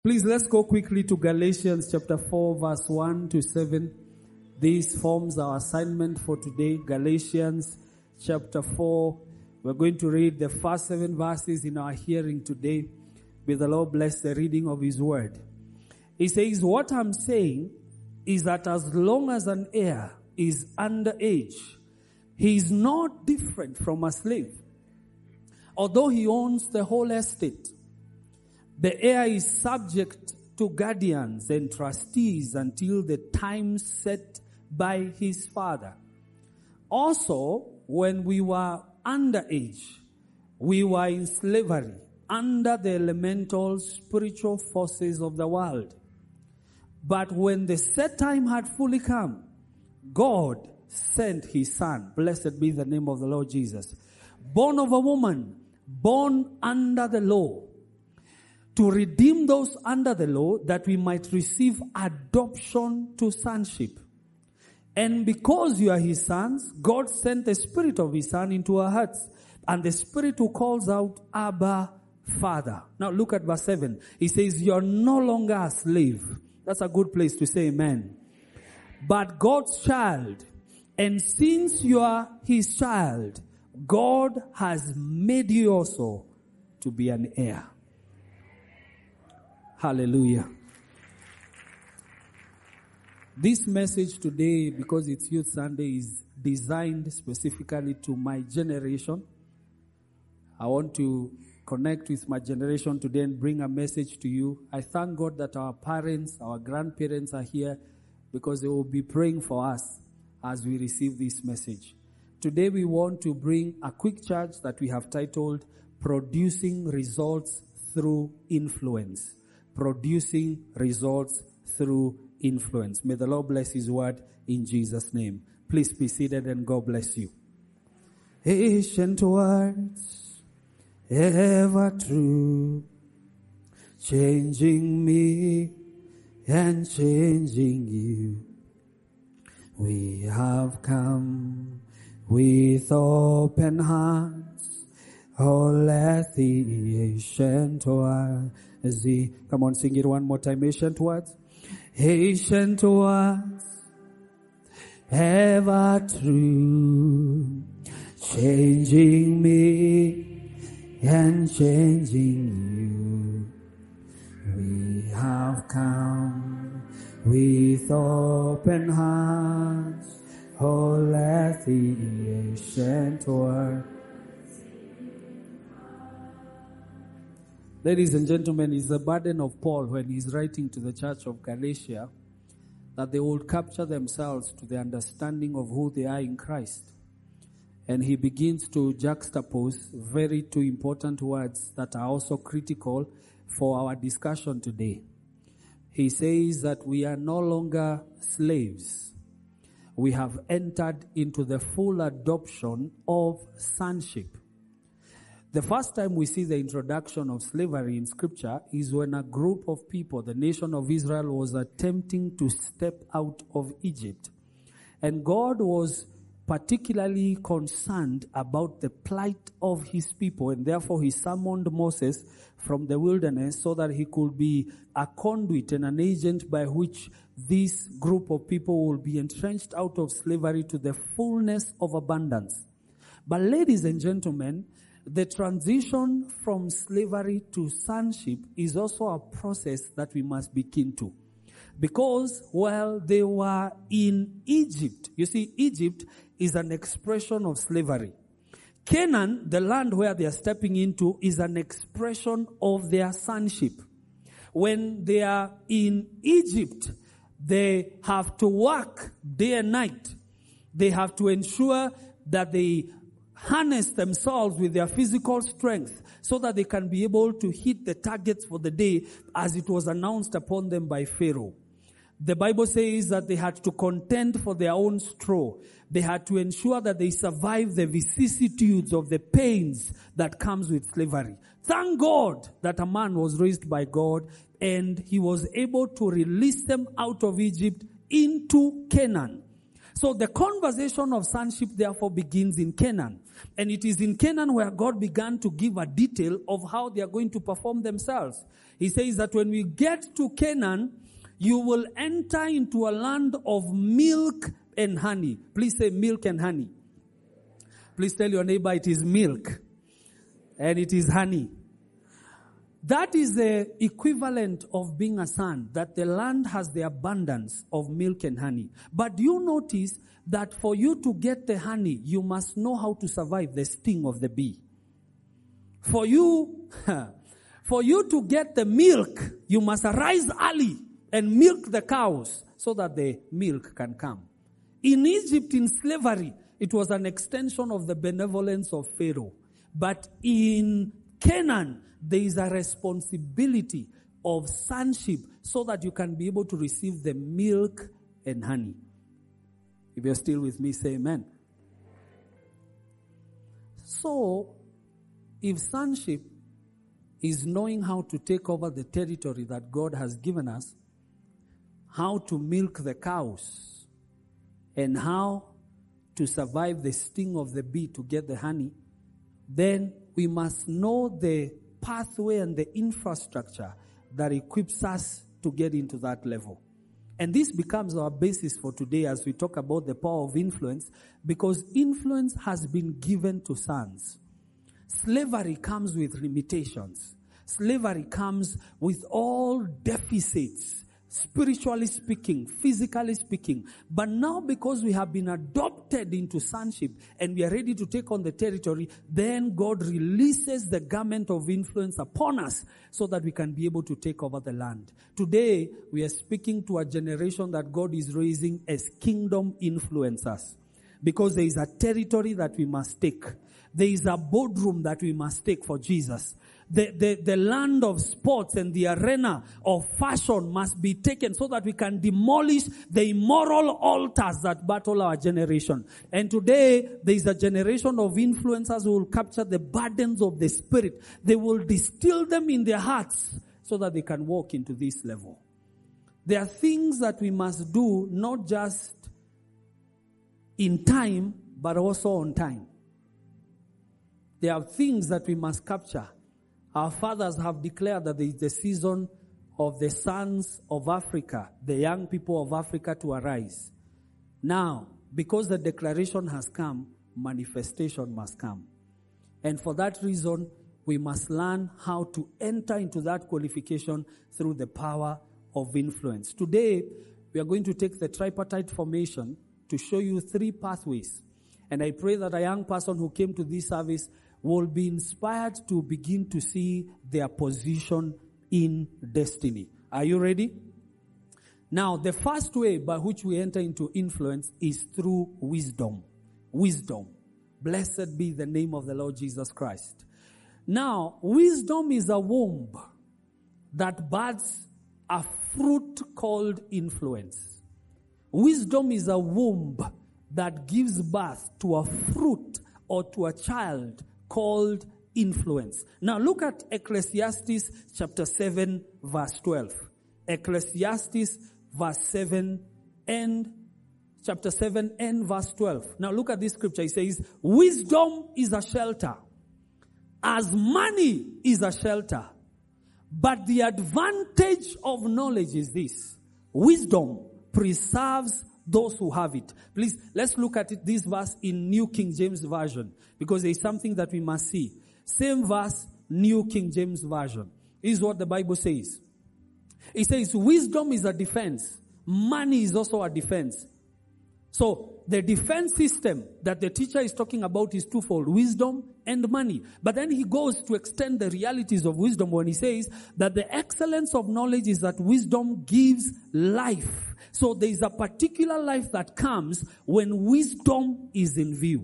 Please, let's go quickly to Galatians chapter 4, verse 1 to 7. This forms our assignment for today. Galatians chapter 4. We're going to read the first 7 verses in our hearing today. May the Lord bless the reading of His word. He says, what I'm saying is that as long as an heir is underage, he is not different from a slave. Although he owns the whole estate, the heir is subject to guardians and trustees until the time set by his father. Also, when we were underage, we were in slavery under the elemental spiritual forces of the world. But when the set time had fully come, God sent His Son, blessed be the name of the Lord Jesus, born of a woman, born under the law, to redeem those under the law, that we might receive adoption to sonship. And because you are His sons, God sent the Spirit of His Son into our hearts, and the Spirit who calls out, Abba, Father. Now look at verse 7. He says, you are no longer a slave. That's a good place to say amen. But God's child. And since you are His child, God has made you also to be an heir. Hallelujah. This message today, because it's Youth Sunday, is designed specifically to my generation. I want to connect with my generation today and bring a message to you. I thank God that our parents, our grandparents are here, because they will be praying for us as we receive this message. Today we want to bring a quick charge that we have titled, Producing Results Through Influence. Producing results through influence. May the Lord bless His word in Jesus' name. Please be seated and God bless you. Ancient words, ever true, changing me and changing you. We have come with open hearts. Oh, let the ancient words. Come on, sing it one more time. Ancient words. Ancient words, ever true, changing me and changing you. We have come with open hearts. Oh, let the ancient words. Ladies and gentlemen, it's the burden of Paul when he's writing to the church of Galatia that they would capture themselves to the understanding of who they are in Christ. And he begins to juxtapose very two important words that are also critical for our discussion today. He says that we are no longer slaves. We have entered into the full adoption of sonship. The first time we see the introduction of slavery in Scripture is when a group of people, the nation of Israel, was attempting to step out of Egypt. And God was particularly concerned about the plight of His people, and therefore He summoned Moses from the wilderness so that he could be a conduit and an agent by which this group of people will be entrenched out of slavery to the fullness of abundance. But ladies and gentlemen, the transition from slavery to sonship is also a process that we must be keen to. Because while they were in Egypt, you see, Egypt is an expression of slavery. Canaan, the land where they are stepping into, is an expression of their sonship. When they are in Egypt, they have to work day and night. They have to ensure that they harness themselves with their physical strength so that they can be able to hit the targets for the day as it was announced upon them by Pharaoh. The Bible says that they had to contend for their own straw. They had to ensure that they survive the vicissitudes of the pains that comes with slavery. Thank God that a man was raised by God and he was able to release them out of Egypt into Canaan. So the conversation of sonship therefore begins in Canaan. And it is in Canaan where God began to give a detail of how they are going to perform themselves. He says that when we get to Canaan, you will enter into a land of milk and honey. Please say milk and honey. Please tell your neighbor it is milk and it is honey. That is the equivalent of being a son, that the land has the abundance of milk and honey. But do you notice that for you to get the honey, you must know how to survive the sting of the bee. For you to get the milk, you must arise early and milk the cows so that the milk can come. In Egypt, in slavery, it was an extension of the benevolence of Pharaoh. But in Canaan, there is a responsibility of sonship so that you can be able to receive the milk and honey. If you're still with me, say amen. So, if sonship is knowing how to take over the territory that God has given us, how to milk the cows, and how to survive the sting of the bee to get the honey, then we must know the pathway and the infrastructure that equips us to get into that level. And this becomes our basis for today as we talk about the power of influence, because influence has been given to sons. Slavery comes with limitations. Slavery comes with all deficits, spiritually speaking, physically speaking. But now because we have been adopted into sonship and we are ready to take on the territory, then God releases the garment of influence upon us so that we can be able to take over the land. Today, we are speaking to a generation that God is raising as kingdom influencers, because there is a territory that we must take. There is a boardroom that we must take for Jesus. The land of sports and the arena of fashion must be taken so that we can demolish the immoral altars that battle our generation. And today, there is a generation of influencers who will capture the burdens of the Spirit. They will distill them in their hearts so that they can walk into this level. There are things that we must do, not just in time, but also on time. There are things that we must capture. Our fathers have declared that there is the season of the sons of Africa, the young people of Africa, to arise. Now, because the declaration has come, manifestation must come. And for that reason, we must learn how to enter into that qualification through the power of influence. Today, we are going to take the tripartite formation to show you 3 pathways. And I pray that a young person who came to this service will be inspired to begin to see their position in destiny. Are you ready? Now, the first way by which we enter into influence is through wisdom. Wisdom. Blessed be the name of the Lord Jesus Christ. Now, wisdom is a womb that births a fruit called influence. Wisdom is a womb that gives birth to a fruit or to a child called influence. Now look at Ecclesiastes chapter 7 verse 12. Ecclesiastes verse 7 and chapter 7 and verse 12. Now look at this scripture. It says, wisdom is a shelter, as money is a shelter. But the advantage of knowledge is this: wisdom preserves those who have it. Please, let's look at it, this verse in New King James Version, because there is something that we must see. Same verse, New King James Version. This is what the Bible says. It says, wisdom is a defense. Money is also a defense. So, the defense system that the teacher is talking about is twofold: wisdom and money. But then he goes to extend the realities of wisdom when he says that the excellence of knowledge is that wisdom gives life. So there is a particular life that comes when wisdom is in view.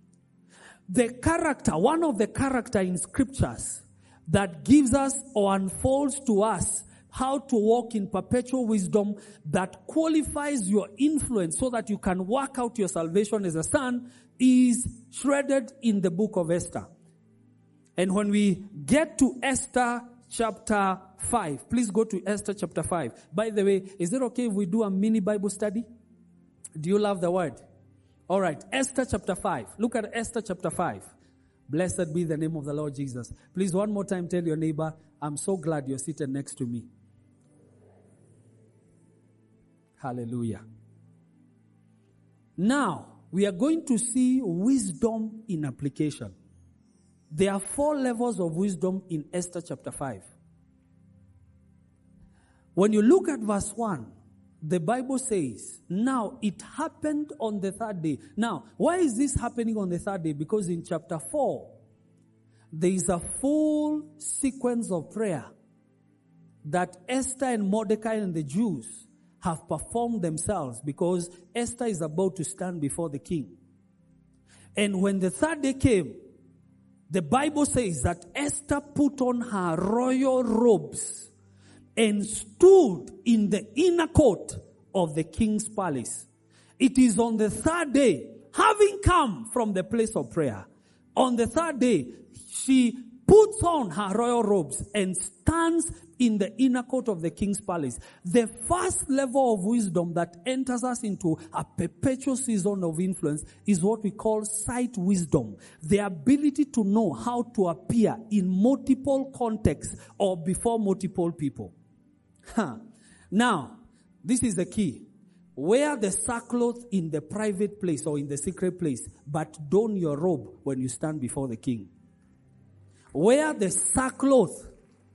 One of the character in scriptures that gives us or unfolds to us how to walk in perpetual wisdom that qualifies your influence so that you can work out your salvation as a son is shredded in the book of Esther. And when we get to Esther chapter 5, please go to Esther chapter 5. By the way, is it okay if we do a mini Bible study? Do you love the word? All right. Esther chapter 5. Look at Esther chapter 5. Blessed be the name of the Lord Jesus. Please, one more time, tell your neighbor, I'm so glad you're seated next to me. Hallelujah. Now, we are going to see wisdom in application. There are 4 levels of wisdom in Esther chapter 5. When you look at verse 1, the Bible says, now it happened on the 3rd day. Now, why is this happening on the 3rd day? Because in chapter 4, there is a full sequence of prayer that Esther and Mordecai and the Jews have performed themselves, because Esther is about to stand before the king. And when the 3rd day came, the Bible says that Esther put on her royal robes and stood in the inner court of the king's palace. It is on the 3rd day, having come from the place of prayer, on the 3rd day, she puts on her royal robes and stands in the inner court of the king's palace. The first level of wisdom that enters us into a perpetual season of influence is what we call sight wisdom. The ability to know how to appear in multiple contexts or before multiple people. Now, this is the key. Wear the sackcloth in the private place or in the secret place, but don your robe when you stand before the king. Wear the sackcloth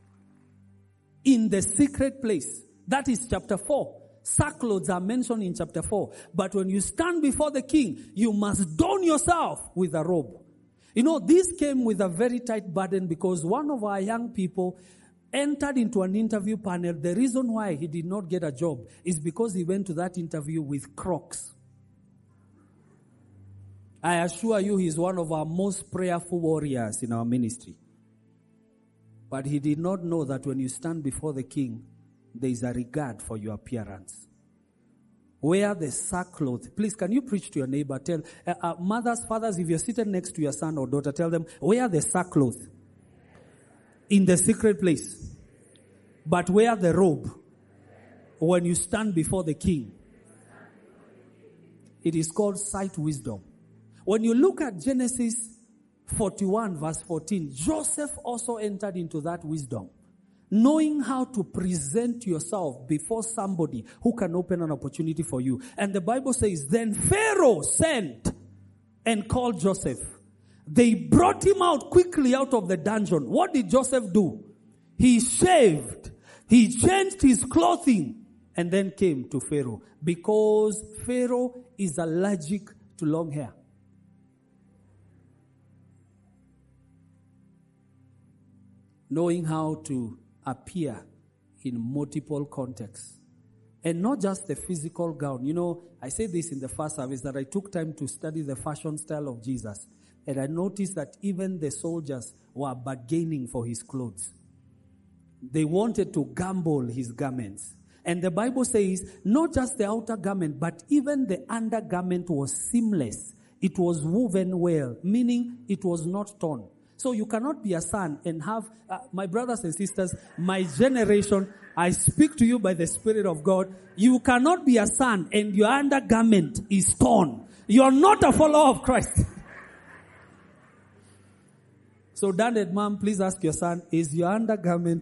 in the secret place. That is chapter 4. Sackcloths are mentioned in chapter 4. But when you stand before the king, you must don yourself with a robe. You know, this came with a very tight burden because one of our young people entered into an interview panel. The reason why he did not get a job is because he went to that interview with Crocs. I assure you he's one of our most prayerful warriors in our ministry. But he did not know that when you stand before the king, there is a regard for your appearance. Wear the sackcloth. Please, can you preach to your neighbor? Tell mothers, fathers, if you're seated next to your son or daughter, tell them, wear the sackcloth in the secret place. But wear the robe when you stand before the king. It is called sight wisdom. When you look at Genesis 41 verse 14, Joseph also entered into that wisdom. Knowing how to present yourself before somebody who can open an opportunity for you. And the Bible says, then Pharaoh sent and called Joseph. They brought him out quickly out of the dungeon. What did Joseph do? He shaved. He changed his clothing and then came to Pharaoh. Because Pharaoh is allergic to long hair. Knowing how to appear in multiple contexts. And not just the physical gown. You know, I said this in the first service that I took time to study the fashion style of Jesus. And I noticed that even the soldiers were bargaining for his clothes. They wanted to gamble his garments. And the Bible says, not just the outer garment, but even the undergarment was seamless. It was woven well, meaning it was not torn. So you cannot be a son and have, my brothers and sisters, my generation, I speak to you by the Spirit of God. You cannot be a son and your undergarment is torn. You are not a follower of Christ. So dad and mom, please ask your son, is your undergarment?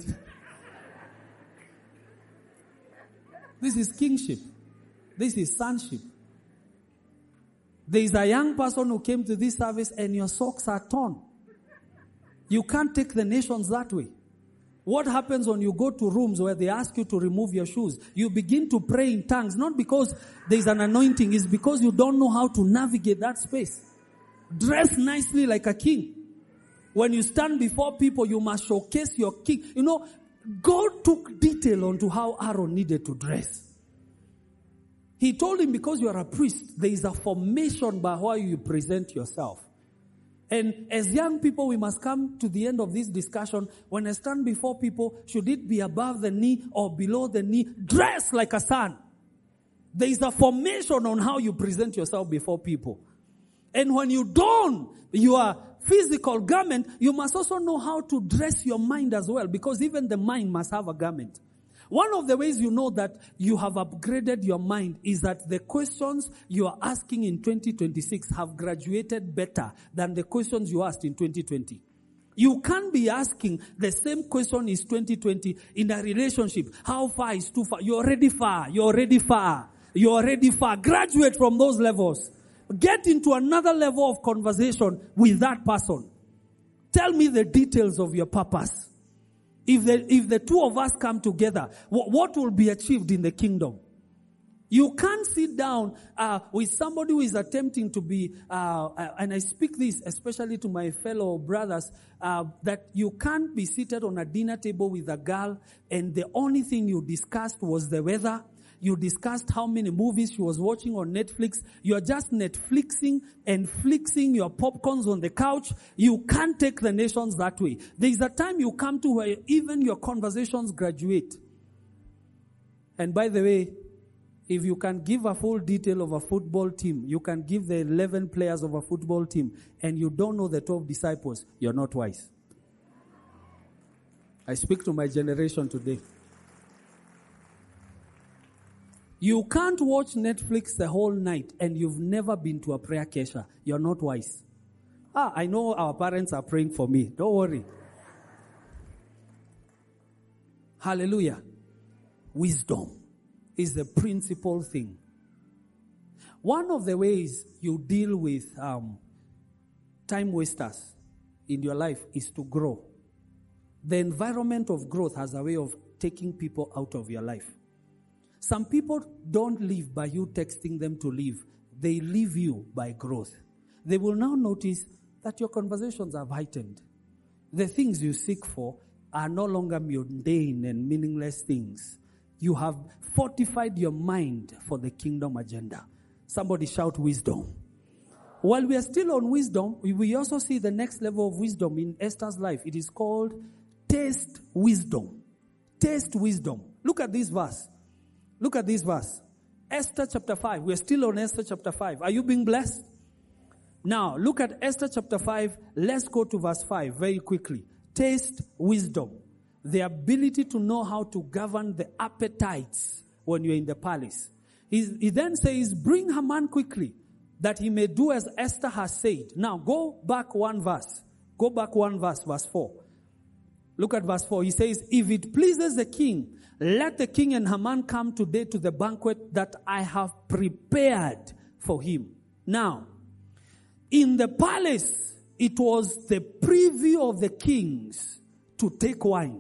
This is kingship. This is sonship. There is a young person who came to this service and your socks are torn. You can't take the nations that way. What happens when you go to rooms where they ask you to remove your shoes? You begin to pray in tongues, not because there's an anointing, it's because you don't know how to navigate that space. Dress nicely like a king. When you stand before people, you must showcase your king. You know, God took detail onto how Aaron needed to dress. He told him, because you are a priest, there is a formation by how you present yourself. And as young people, we must come to the end of this discussion. When I stand before people, should it be above the knee or below the knee? Dress like a son. There is a formation on how you present yourself before people. And when you don your physical garment, you must also know how to dress your mind as well. Because even the mind must have a garment. One of the ways you know that you have upgraded your mind is that the questions you are asking in 2026 have graduated better than the questions you asked in 2020. You can't be asking the same question is 2020 in a relationship. How far is too far? You're already far. You're already far. You're already far. Graduate from those levels. Get into another level of conversation with that person. Tell me the details of your purpose. If the two of us come together, what will be achieved in the kingdom? You can't sit down with somebody who is attempting to be, and I speak this especially to my fellow brothers, that you can't be seated on a dinner table with a girl and the only thing you discussed was the weather. You discussed how many movies she was watching on Netflix. You're just Netflixing and flixing your popcorns on the couch. You can't take the nations that way. There's a time you come to where even your conversations graduate. And by the way, if you can give a full detail of a football team, you can give the 11 players of a football team, and you don't know the 12 disciples, you're not wise. I speak to my generation today. You can't watch Netflix the whole night and you've never been to a prayer kesha. You're not wise. I know our parents are praying for me. Don't worry. Hallelujah. Wisdom is the principal thing. One of the ways you deal with time wasters in your life is to grow. The environment of growth has a way of taking people out of your life. Some people don't live by you texting them to leave. They leave you by growth. They will now notice that your conversations have heightened. The things you seek for are no longer mundane and meaningless things. You have fortified your mind for the kingdom agenda. Somebody shout wisdom. While we are still on wisdom, we also see the next level of wisdom in Esther's life. It is called taste wisdom. Taste wisdom. Look at this verse. Look at this verse. Esther chapter 5. We're still on Esther chapter 5. Are you being blessed? Now, look at Esther chapter 5. Let's go to verse 5 very quickly. Taste wisdom. The ability to know how to govern the appetites when you're in the palace. He then says, bring Haman quickly, that he may do as Esther has said. Now, go back one verse. Go back one verse, verse 4. Look at verse 4. He says, if it pleases the king, let the king and Haman come today to the banquet that I have prepared for him. Now, in the palace, it was the preview of the kings to take wine.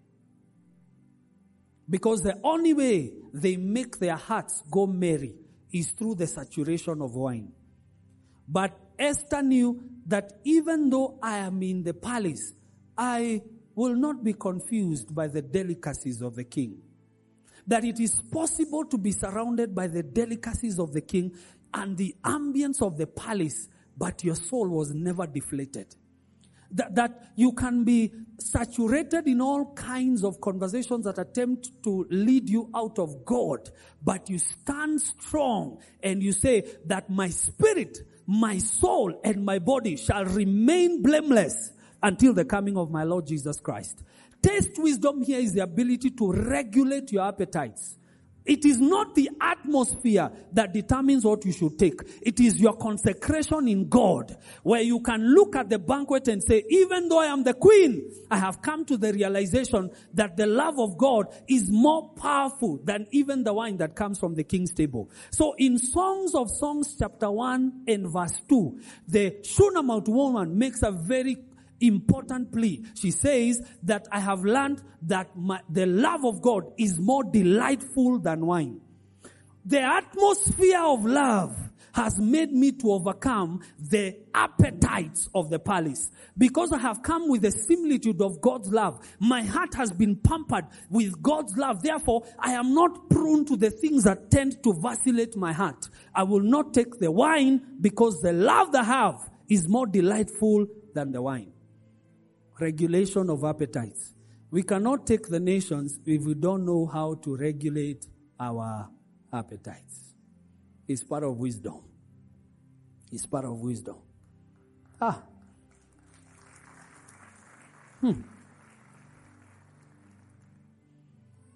Because the only way they make their hearts go merry is through the saturation of wine. But Esther knew that even though I am in the palace, I will not be confused by the delicacies of the king. That it is possible to be surrounded by the delicacies of the king and the ambience of the palace, but your soul was never deflated. That you can be saturated in all kinds of conversations that attempt to lead you out of God, but you stand strong and you say that my spirit, my soul, and my body shall remain blameless until the coming of my Lord Jesus Christ. Taste wisdom here is the ability to regulate your appetites. It is not the atmosphere that determines what you should take. It is your consecration in God, where you can look at the banquet and say, even though I am the queen, I have come to the realization that the love of God is more powerful than even the wine that comes from the king's table. So in Songs of Songs chapter 1 and verse 2, the Shunammite woman makes a very important plea. She says that I have learned that the love of God is more delightful than wine. The atmosphere of love has made me to overcome the appetites of the palace. Because I have come with the similitude of God's love, my heart has been pampered with God's love. Therefore, I am not prone to the things that tend to vacillate my heart. I will not take the wine because the love that I have is more delightful than the wine. Regulation of appetites. We cannot take the nations if we don't know how to regulate our appetites. It's part of wisdom. It's part of wisdom.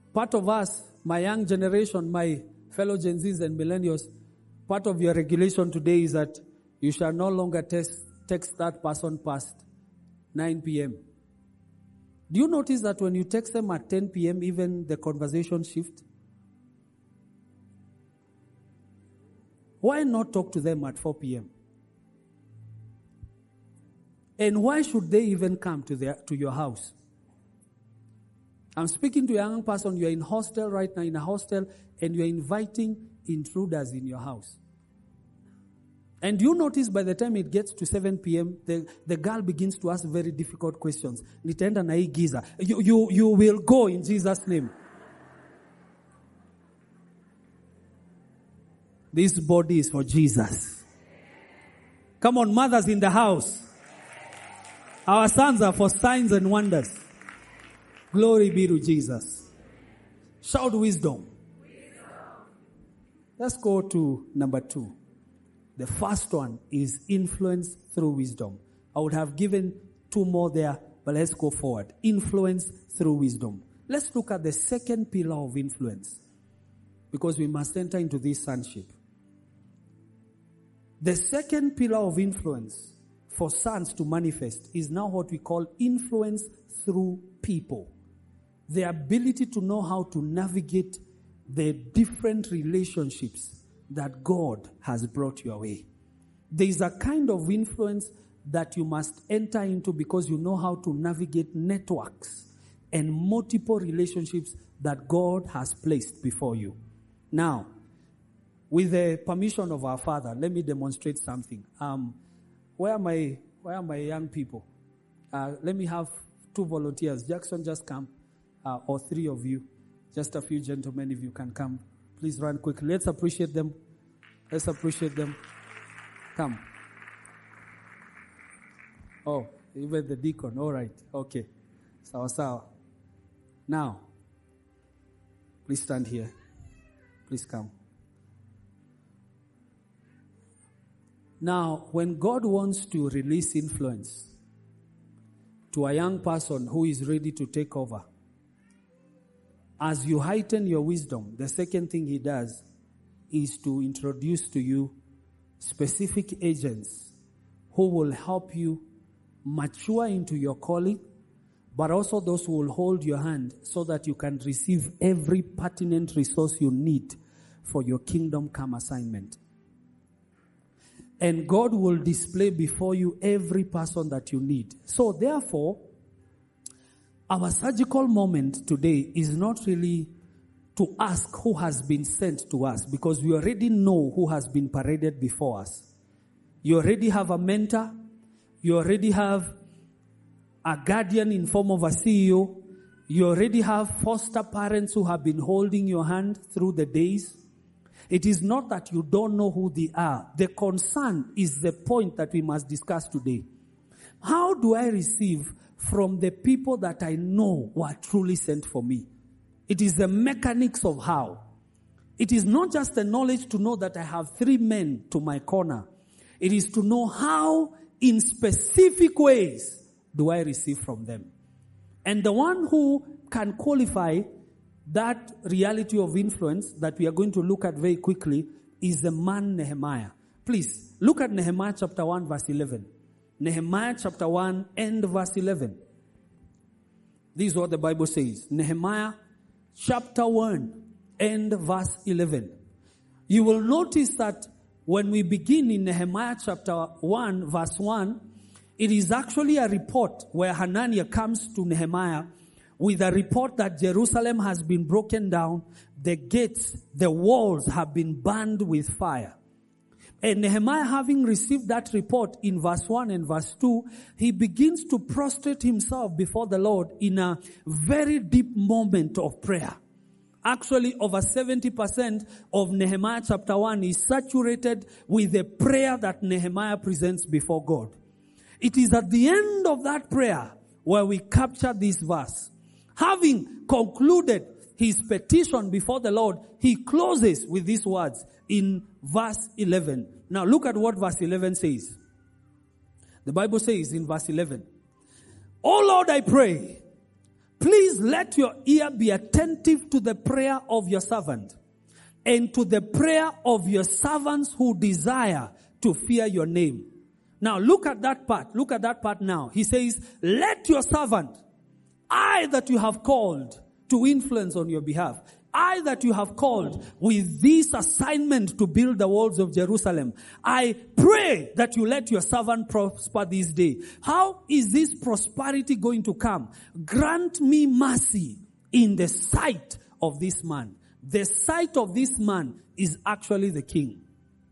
Part of us, my young generation, my fellow Gen Zs and millennials, part of your regulation today is that you shall no longer text that person past 9 p.m. Do you notice that when you text them at 10 p.m., even the conversation shift? Why not talk to them at 4 p.m.? And why should they even come to your house? I'm speaking to a young person, you're in hostel right now, in a hostel, and you're inviting intruders in your house. And you notice by the time it gets to 7 p.m., the girl begins to ask very difficult questions. Nitaenda na hii giza. You will go in Jesus' name. This body is for Jesus. Come on, mothers in the house. Our sons are for signs and wonders. Glory be to Jesus. Shout wisdom. Let's go to number 2. The first one is influence through wisdom. I would have given 2 more there, but let's go forward. Influence through wisdom. Let's look at the second pillar of influence, because we must enter into this sonship. The second pillar of influence for sons to manifest is now what we call influence through people. The ability to know how to navigate the different relationships that God has brought your way. There is a kind of influence that you must enter into because you know how to navigate networks and multiple relationships that God has placed before you. Now, with the permission of our Father, let me demonstrate something. Where are my young people? Let me have 2 volunteers. Jackson, just come. Or 3 of you. Just a few gentlemen, if you can come. Please run quickly. Let's appreciate them. Let's appreciate them. Come. Oh, even the deacon. All right. Okay. Sawa. Now, please stand here. Please come. Now, when God wants to release influence to a young person who is ready to take over, as you heighten your wisdom, the second thing he does is to introduce to you specific agents who will help you mature into your calling, but also those who will hold your hand so that you can receive every pertinent resource you need for your kingdom come assignment. And God will display before you every person that you need. So therefore, our surgical moment today is not really to ask who has been sent to us, because we already know who has been paraded before us. You already have a mentor. You already have a guardian in form of a CEO. You already have foster parents who have been holding your hand through the days. It is not that you don't know who they are. The concern is the point that we must discuss today. How do I receive from the people that I know were truly sent for me? It is the mechanics of how. It is not just the knowledge to know that I have 3 men to my corner. It is to know how, in specific ways, do I receive from them. And the one who can qualify that reality of influence that we are going to look at very quickly is the man Nehemiah. Please, look at Nehemiah chapter 1 verse 11. Nehemiah chapter 1 and verse 11. This is what the Bible says. Nehemiah chapter 1 and verse 11. You will notice that when we begin in Nehemiah chapter 1 verse 1, it is actually a report where Hananiah comes to Nehemiah with a report that Jerusalem has been broken down, the gates, the walls have been burned with fire. And Nehemiah, having received that report in verse 1 and verse 2, he begins to prostrate himself before the Lord in a very deep moment of prayer. Actually, over 70% of Nehemiah chapter 1 is saturated with the prayer that Nehemiah presents before God. It is at the end of that prayer where we capture this verse. Having concluded his petition before the Lord, he closes with these words in verse 11. Now look at what verse 11 says. The Bible says in verse 11, "O Lord, I pray, Please let your ear be attentive to the prayer of your servant and to the prayer of your servants who desire to fear your name. Now look at that part. Look at that part now. He says, let your servant, I that you have called to influence on your behalf, I that you have called with this assignment to build the walls of Jerusalem, I pray that you let your servant prosper this day. How is this prosperity going to come? Grant me mercy in the sight of this man. The sight of this man is actually the king.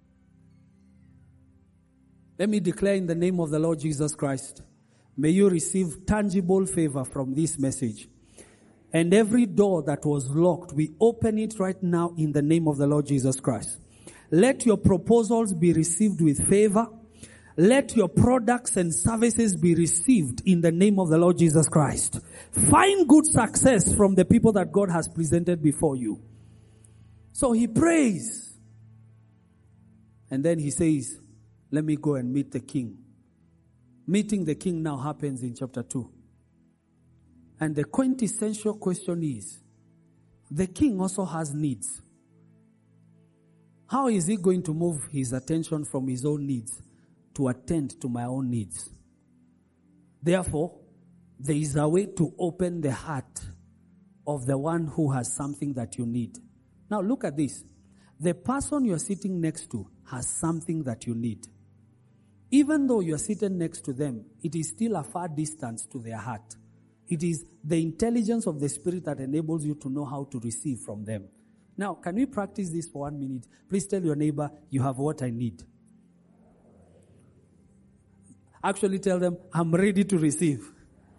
Let me declare in the name of the Lord Jesus Christ, may you receive tangible favor from this message. And every door that was locked, we open it right now in the name of the Lord Jesus Christ. Let your proposals be received with favor. Let your products and services be received in the name of the Lord Jesus Christ. Find good success from the people that God has presented before you. So he prays. And then he says, let me go and meet the king. Meeting the king now happens in chapter 2. And the quintessential question is, the king also has needs. How is he going to move his attention from his own needs to attend to my own needs? Therefore, there is a way to open the heart of the one who has something that you need. Now look at this. The person you're sitting next to has something that you need. Even though you're sitting next to them, it is still a far distance to their heart. It is the intelligence of the Spirit that enables you to know how to receive from them. Now, can we practice this for 1 minute? Please tell your neighbor, you have what I need. Actually tell them, I'm ready to receive.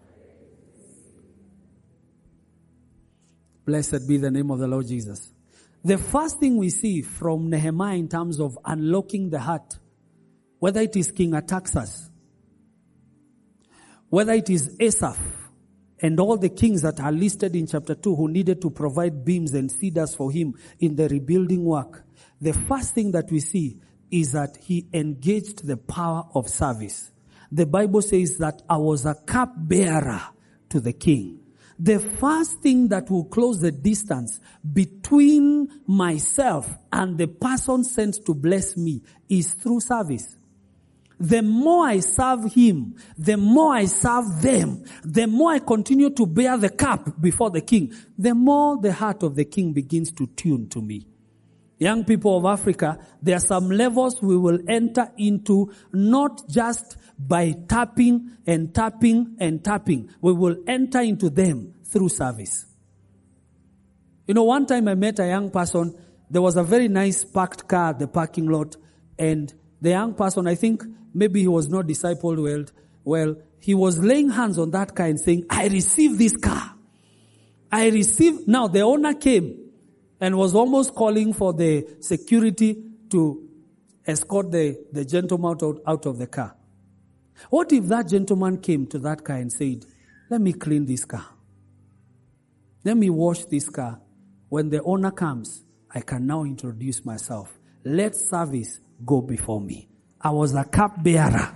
Blessed be the name of the Lord Jesus. The first thing we see from Nehemiah in terms of unlocking the heart, whether it is King Artaxerxes, whether it is Asaph, and all the kings that are listed in chapter 2 who needed to provide beams and cedars for him in the rebuilding work, the first thing that we see is that he engaged the power of service. The Bible says that I was a cupbearer to the king. The first thing that will close the distance between myself and the person sent to bless me is through service. The more I serve him, the more I serve them, the more I continue to bear the cup before the king, the more the heart of the king begins to tune to me. Young people of Africa, there are some levels we will enter into not just by tapping and tapping and tapping. We will enter into them through service. You know, one time I met a young person. There was a very nice parked car at the parking lot, and the young person, I think maybe he was not discipled well, he was laying hands on that car and saying, I received this car. Now the owner came and was almost calling for the security to escort the gentleman out of the car. What if that gentleman came to that car and said, let me clean this car. Let me wash this car. When the owner comes, I can now introduce myself. Let service go before me. I was a cupbearer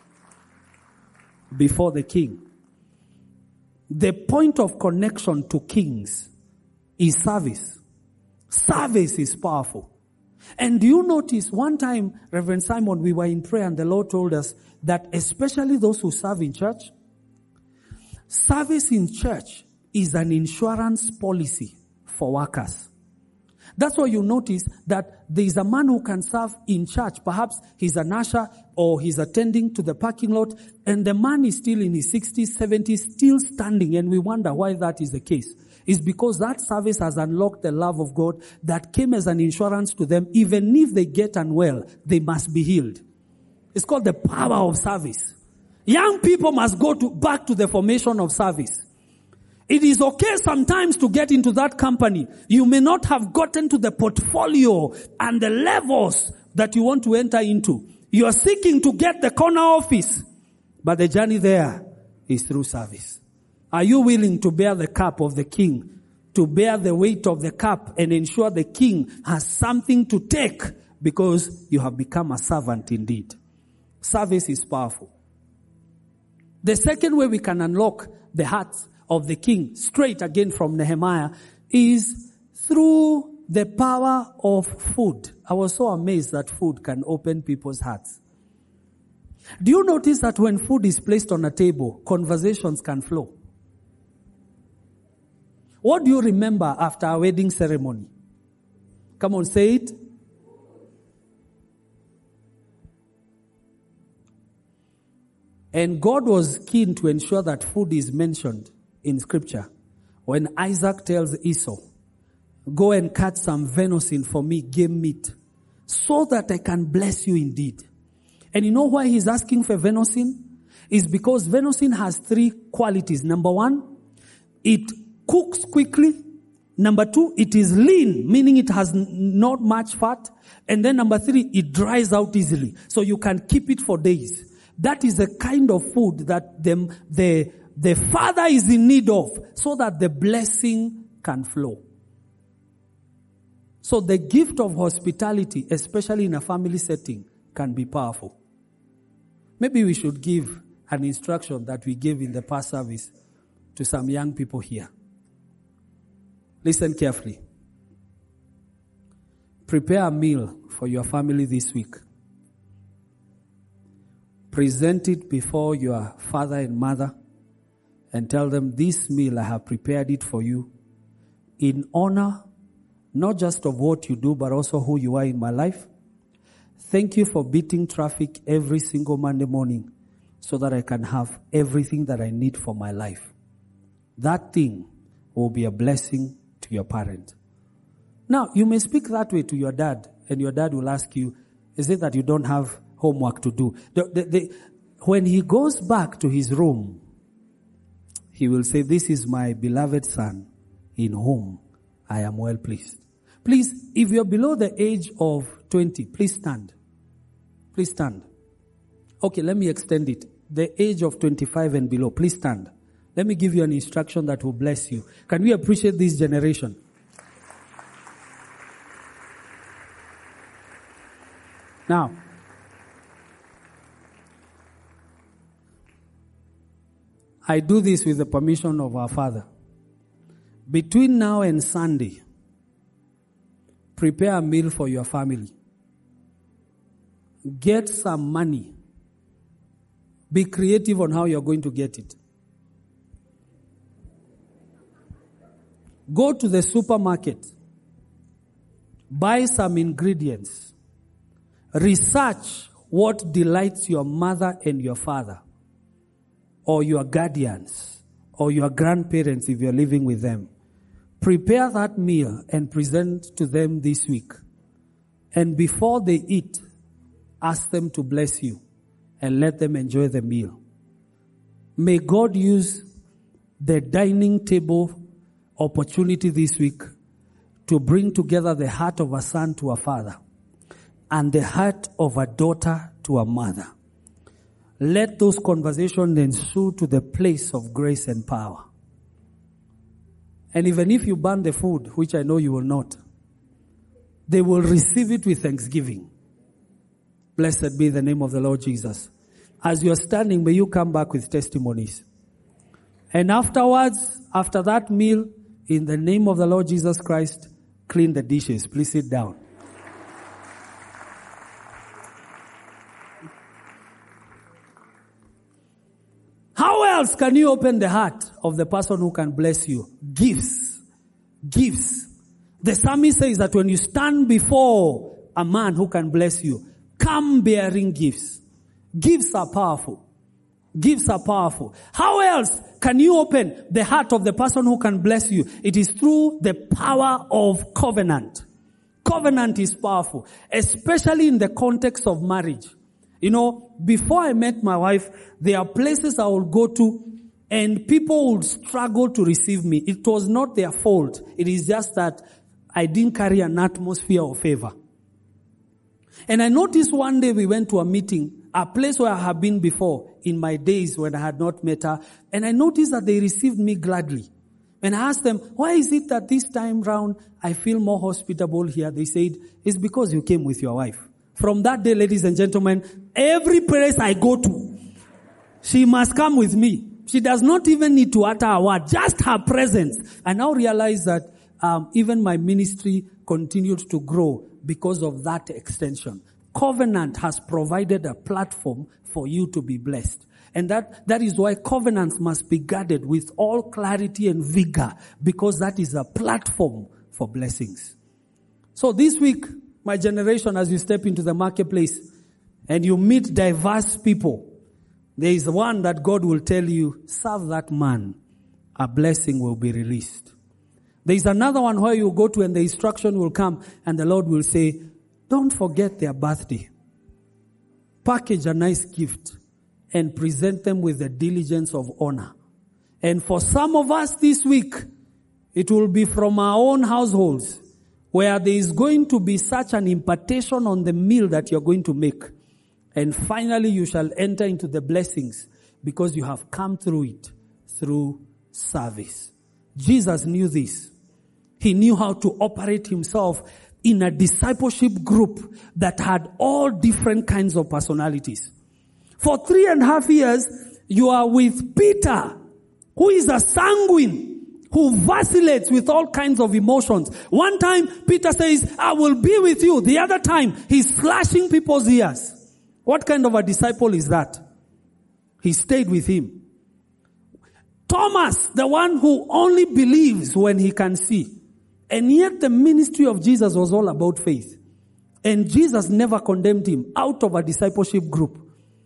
before the king. The point of connection to kings is service. Service is powerful. And do you notice one time, Reverend Simon, we were in prayer and the Lord told us that especially those who serve in church, service in church is an insurance policy for workers. That's why you notice that there is a man who can serve in church. Perhaps he's an usher or he's attending to the parking lot, and the man is still in his 60s, 70s, still standing, and we wonder why that is the case. It's because that service has unlocked the love of God that came as an insurance to them. Even if they get unwell, they must be healed. It's called the power of service. Young people must go back to the formation of service. It is okay sometimes to get into that company. You may not have gotten to the portfolio and the levels that you want to enter into. You are seeking to get the corner office, but the journey there is through service. Are you willing to bear the cup of the king, to bear the weight of the cup and ensure the king has something to take because you have become a servant indeed? Service is powerful. The second way we can unlock the hearts of the king, straight again from Nehemiah, is through the power of food. I was so amazed that food can open people's hearts. Do you notice that when food is placed on a table, conversations can flow? What do you remember after a wedding ceremony? Come on, say it. And God was keen to ensure that food is mentioned in scripture. When Isaac tells Esau, go and cut some venison for me, game meat, so that I can bless you indeed. And you know why he's asking for venison? Is because venison has 3 qualities. Number 1, it cooks quickly. Number 2, it is lean, meaning it has not much fat. And then number 3, it dries out easily. So you can keep it for days. That is the kind of food that the father is in need of, so that the blessing can flow. So the gift of hospitality, especially in a family setting, can be powerful. Maybe we should give an instruction that we gave in the past service to some young people here. Listen carefully. Prepare a meal for your family this week. Present it before your father and mother and tell them, this meal I have prepared it for you in honor, not just of what you do, but also who you are in my life. Thank you for beating traffic every single Monday morning so that I can have everything that I need for my life. That thing will be a blessing to your parent. Now, you may speak that way to your dad, and your dad will ask you, is it that you don't have homework to do? When he goes back to his room, he will say, this is my beloved son in whom I am well pleased. Please, if you're below the age of 20, please stand. Please stand. Okay, let me extend it. The age of 25 and below, please stand. Let me give you an instruction that will bless you. Can we appreciate this generation? Now, I do this with the permission of our Father. Between now and Sunday, prepare a meal for your family. Get some money. Be creative on how you're going to get it. Go to the supermarket. Buy some ingredients. Research what delights your mother and your father, or your guardians, or your grandparents if you're living with them. Prepare that meal and present to them this week. And before they eat, ask them to bless you and let them enjoy the meal. May God use the dining table opportunity this week to bring together the heart of a son to a father and the heart of a daughter to a mother. Let those conversations ensue to the place of grace and power. And even if you burn the food, which I know you will not, they will receive it with thanksgiving. Blessed be the name of the Lord Jesus. As you are standing, may you come back with testimonies. And afterwards, after that meal, in the name of the Lord Jesus Christ, clean the dishes. Please sit down. How else can you open the heart of the person who can bless you? Gifts. Gifts. The psalmist says that when you stand before a man who can bless you, come bearing gifts. Gifts are powerful. Gifts are powerful. How else can you open the heart of the person who can bless you? It is through the power of covenant. Covenant is powerful, especially in the context of marriage. You know, before I met my wife, there are places I would go to and people would struggle to receive me. It was not their fault. It is just that I didn't carry an atmosphere of favor. And I noticed one day we went to a meeting, a place where I had been before in my days when I had not met her. And I noticed that they received me gladly. And I asked them, why is it that this time round I feel more hospitable here? They said, it's because you came with your wife. From that day, ladies and gentlemen, every place I go to, she must come with me. She does not even need to utter a word, just her presence. I now realize that even my ministry continued to grow because of that extension. Covenant has provided a platform for you to be blessed. And that is why covenants must be guarded with all clarity and vigor, because that is a platform for blessings. So this week, my generation, as you step into the marketplace and you meet diverse people, there is one that God will tell you, serve that man. A blessing will be released. There is another one where you go to and the instruction will come and the Lord will say, don't forget their birthday. Package a nice gift and present them with the diligence of honor. And for some of us this week, it will be from our own households, where there is going to be such an impartation on the meal that you're going to make. And finally you shall enter into the blessings because you have come through it through service. Jesus knew this. He knew how to operate himself in a discipleship group that had all different kinds of personalities. For 3.5 years, you are with Peter, who is a sanguine, who vacillates with all kinds of emotions. One time, Peter says, I will be with you. The other time, he's slashing people's ears. What kind of a disciple is that? He stayed with him. Thomas, the one who only believes when he can see. And yet the ministry of Jesus was all about faith. And Jesus never condemned him out of a discipleship group.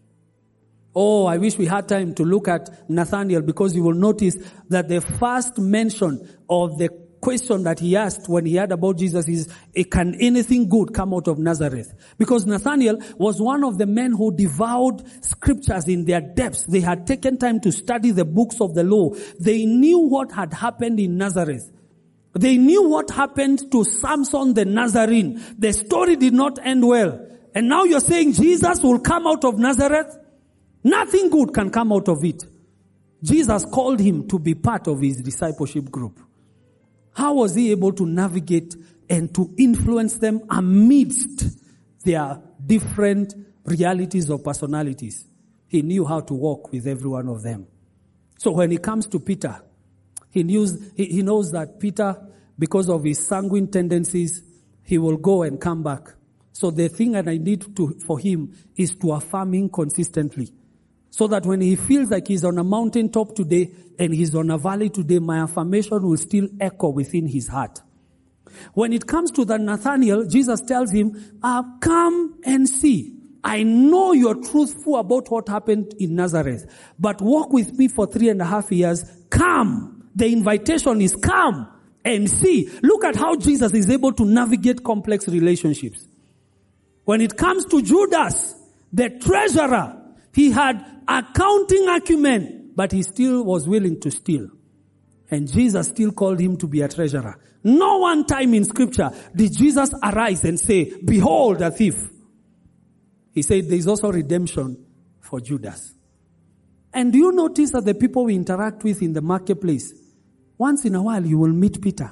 Oh, I wish we had time to look at Nathanael, because you will notice that the first mention of the question that he asked when he heard about Jesus is, can anything good come out of Nazareth? Because Nathanael was one of the men who devoured scriptures in their depths. They had taken time to study the books of the law. They knew what had happened in Nazareth. They knew what happened to Samson the Nazarene. The story did not end well. And now you're saying Jesus will come out of Nazareth? Nothing good can come out of it. Jesus called him to be part of his discipleship group. How was he able to navigate and to influence them amidst their different realities or personalities? He knew how to walk with every one of them. So when it comes to Peter, he knows that Peter, because of his sanguine tendencies, he will go and come back. So the thing that I need for him is to affirm him consistently. So that when he feels like he's on a mountaintop today and he's on a valley today, my affirmation will still echo within his heart. When it comes to the Nathanael, Jesus tells him, come and see. I know you're truthful about what happened in Nazareth, but walk with me for 3.5 years. Come. The invitation is come and see. Look at how Jesus is able to navigate complex relationships. When it comes to Judas, the treasurer, he had accounting acumen, but he still was willing to steal. And Jesus still called him to be a treasurer. No one time in scripture did Jesus arise and say, behold a thief. He said there is also redemption for Judas. And do you notice that the people we interact with in the marketplace, once in a while you will meet Peter.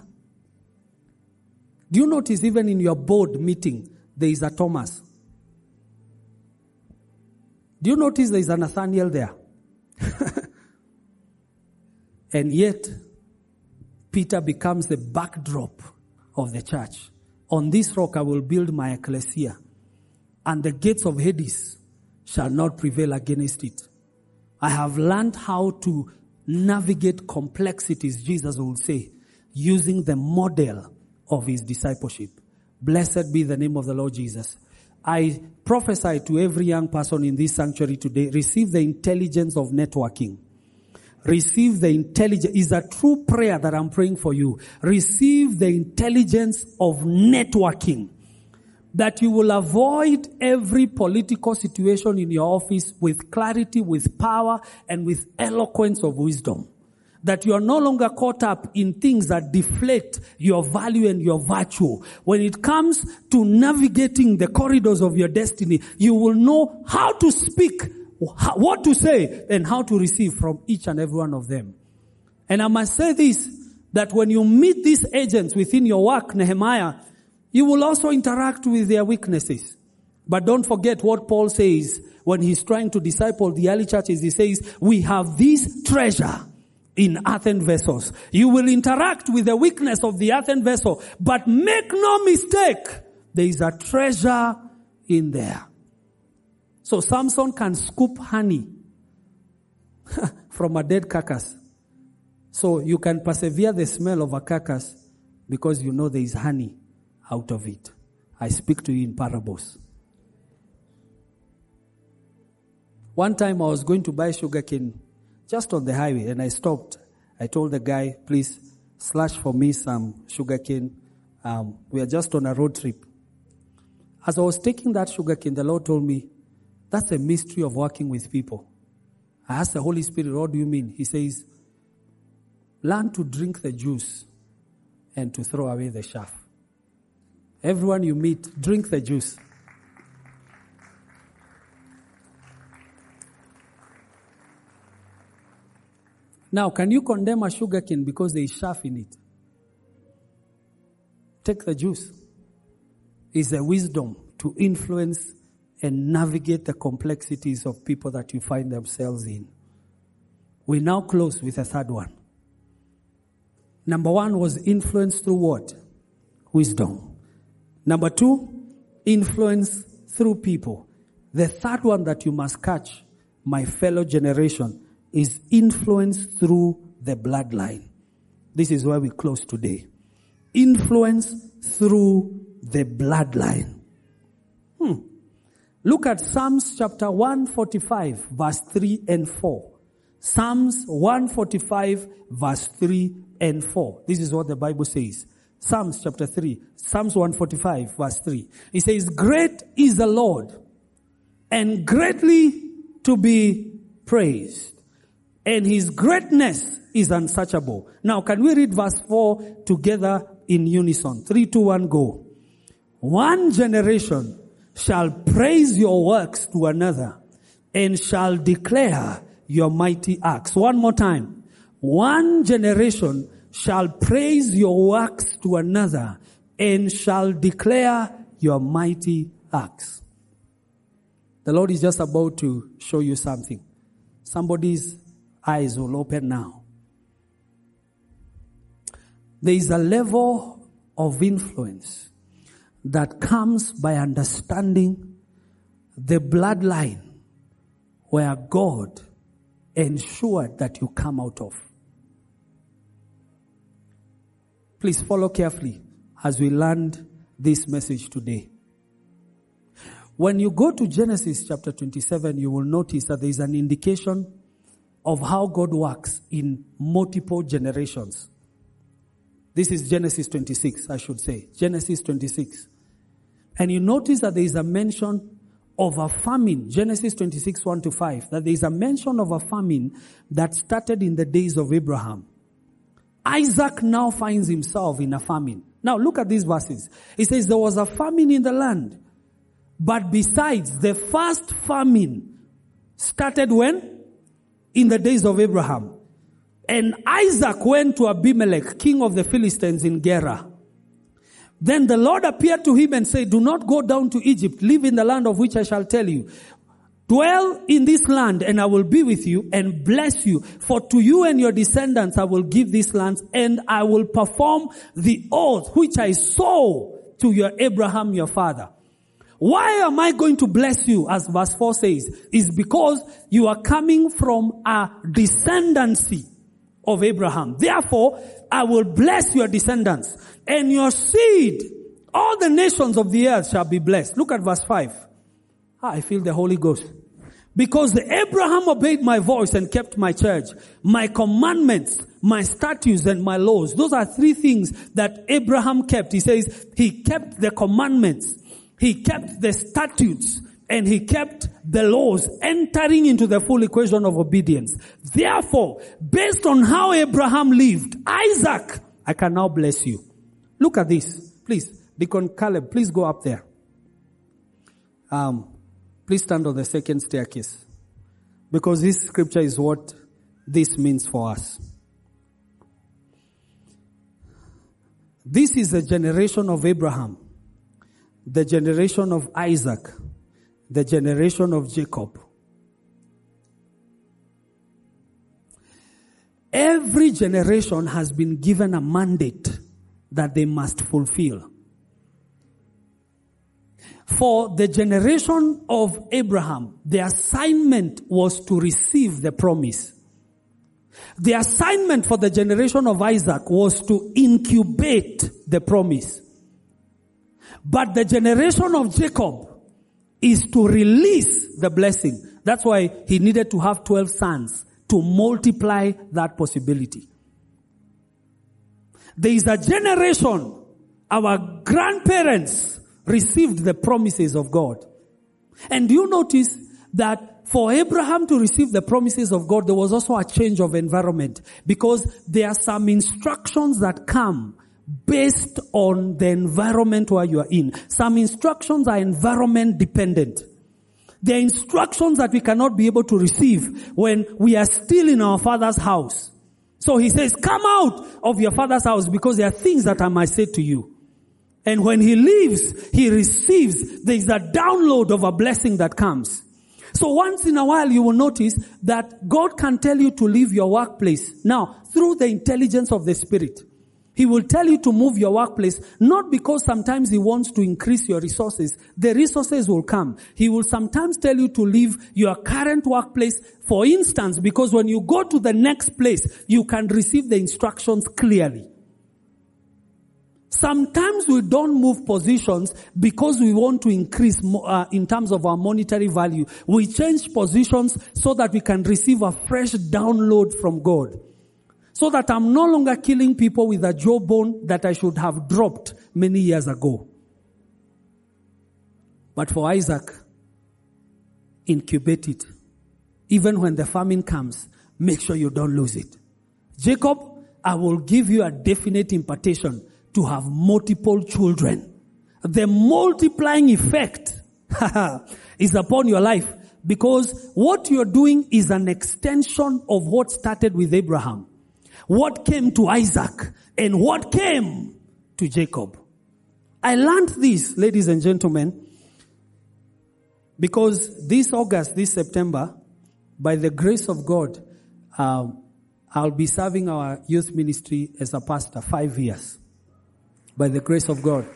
Do you notice even in your board meeting, there is a Thomas? Do you notice there is a Nathanael there? And yet, Peter becomes the backdrop of the church. On this rock I will build my ecclesia, and the gates of Hades shall not prevail against it. I have learned how to navigate complexities, Jesus will say, using the model of his discipleship. Blessed be the name of the Lord Jesus. I prophesy to every young person in this sanctuary today, receive the intelligence of networking. Receive the intelligence. Is a true prayer that I'm praying for you. Receive the intelligence of networking. That you will avoid every political situation in your office with clarity, with power, and with eloquence of wisdom. That you are no longer caught up in things that deflate your value and your virtue. When it comes to navigating the corridors of your destiny, you will know how to speak, what to say, and how to receive from each and every one of them. And I must say this, that when you meet these agents within your work, Nehemiah, you will also interact with their weaknesses. But don't forget what Paul says when he's trying to disciple the early churches. He says, we have this treasure in earthen vessels. You will interact with the weakness of the earthen vessel, but make no mistake, there is a treasure in there. So Samson can scoop honey from a dead carcass. So you can persevere the smell of a carcass because you know there is honey out of it. I speak to you in parables. One time I was going to buy sugarcane just on the highway and I stopped. I told the guy, please slash for me some sugarcane. We are just on a road trip. As I was taking that sugarcane, the Lord told me, that's a mystery of working with people. I asked the Holy Spirit, what do you mean? He says, learn to drink the juice and to throw away the chaff. Everyone you meet, drink the juice. Now, can you condemn a sugarcane because there is chaff in it? Take the juice. It's a wisdom to influence and navigate the complexities of people that you find themselves in. We now close with a third one. Number one was influence through what? Wisdom. Number two, influence through people. The third one that you must catch, my fellow generation, is influence through the bloodline. This is where we close today. Influence through the bloodline. Look at Psalms chapter 145, verse 3 and 4. Psalms 145, verse 3 and 4. This is what the Bible says. Psalms 145, verse 3. It says, great is the Lord, and greatly to be praised, and his greatness is unsearchable. Now, can we read verse 4 together in unison? 3, 2, 1, go. One generation shall praise your works to another, and shall declare your mighty acts. One more time. One generation shall praise your works to another, and shall declare your mighty acts. The Lord is just about to show you something. Somebody's eyes will open now. There is a level of influence that comes by understanding the bloodline where God ensured that you come out of. Please follow carefully as we land this message today. When you go to Genesis chapter 27, you will notice that there is an indication of how God works in multiple generations. This is Genesis 26, I should say. Genesis 26. And you notice that there is a mention of a famine. Genesis 26, 1-5. That there is a mention of a famine that started in the days of Abraham. Isaac now finds himself in a famine. Now look at these verses. It says there was a famine in the land. But besides, the first famine started when? In the days of Abraham. And Isaac went to Abimelech, king of the Philistines in Gerar. Then the Lord appeared to him and said, do not go down to Egypt. Live in the land of which I shall tell you. Dwell in this land and I will be with you and bless you. For to you and your descendants I will give these lands, and I will perform the oath which I swore to your Abraham your father. Why am I going to bless you, as verse 4 says? Is because you are coming from a descendancy of Abraham. Therefore, I will bless your descendants, and your seed, all the nations of the earth shall be blessed. Look at verse 5. I feel the Holy Ghost. Because Abraham obeyed my voice and kept my church, my commandments, my statutes, and my laws. Those are three things that Abraham kept. He says he kept the commandments, he kept the statutes, and he kept the laws, entering into the full equation of obedience. Therefore, based on how Abraham lived, Isaac, I can now bless you. Look at this. Please, Deacon Caleb, please go up there. Please stand on the second staircase. Because this scripture is what this means for us. This is the generation of Abraham, the generation of Isaac, the generation of Jacob. Every generation has been given a mandate that they must fulfill. For the generation of Abraham, the assignment was to receive the promise. The assignment for the generation of Isaac was to incubate the promise. But the generation of Jacob is to release the blessing. That's why he needed to have 12 sons to multiply that possibility. There is a generation, our grandparents received the promises of God. And you notice that for Abraham to receive the promises of God, there was also a change of environment, because there are some instructions that come based on the environment where you are in. Some instructions are environment dependent. There are instructions that we cannot be able to receive when we are still in our father's house. So he says, come out of your father's house, because there are things that I might say to you. And when he leaves, he receives, there is a download of a blessing that comes. So once in a while you will notice that God can tell you to leave your workplace. Now, through the intelligence of the Spirit, He will tell you to move your workplace, not because sometimes He wants to increase your resources. The resources will come. He will sometimes tell you to leave your current workplace, for instance, because when you go to the next place, you can receive the instructions clearly. Sometimes we don't move positions because we want to increase in terms of our monetary value. We change positions so that we can receive a fresh download from God. So that I'm no longer killing people with a jawbone that I should have dropped many years ago. But for Isaac, incubate it. Even when the famine comes, make sure you don't lose it. Jacob, I will give you a definite impartation to have multiple children. The multiplying effect is upon your life, because what you're doing is an extension of what started with Abraham, what came to Isaac, and what came to Jacob. I learned this, ladies and gentlemen, because this August, this September, by the grace of God, I'll be serving our youth ministry as a pastor 5 years. By the grace of God.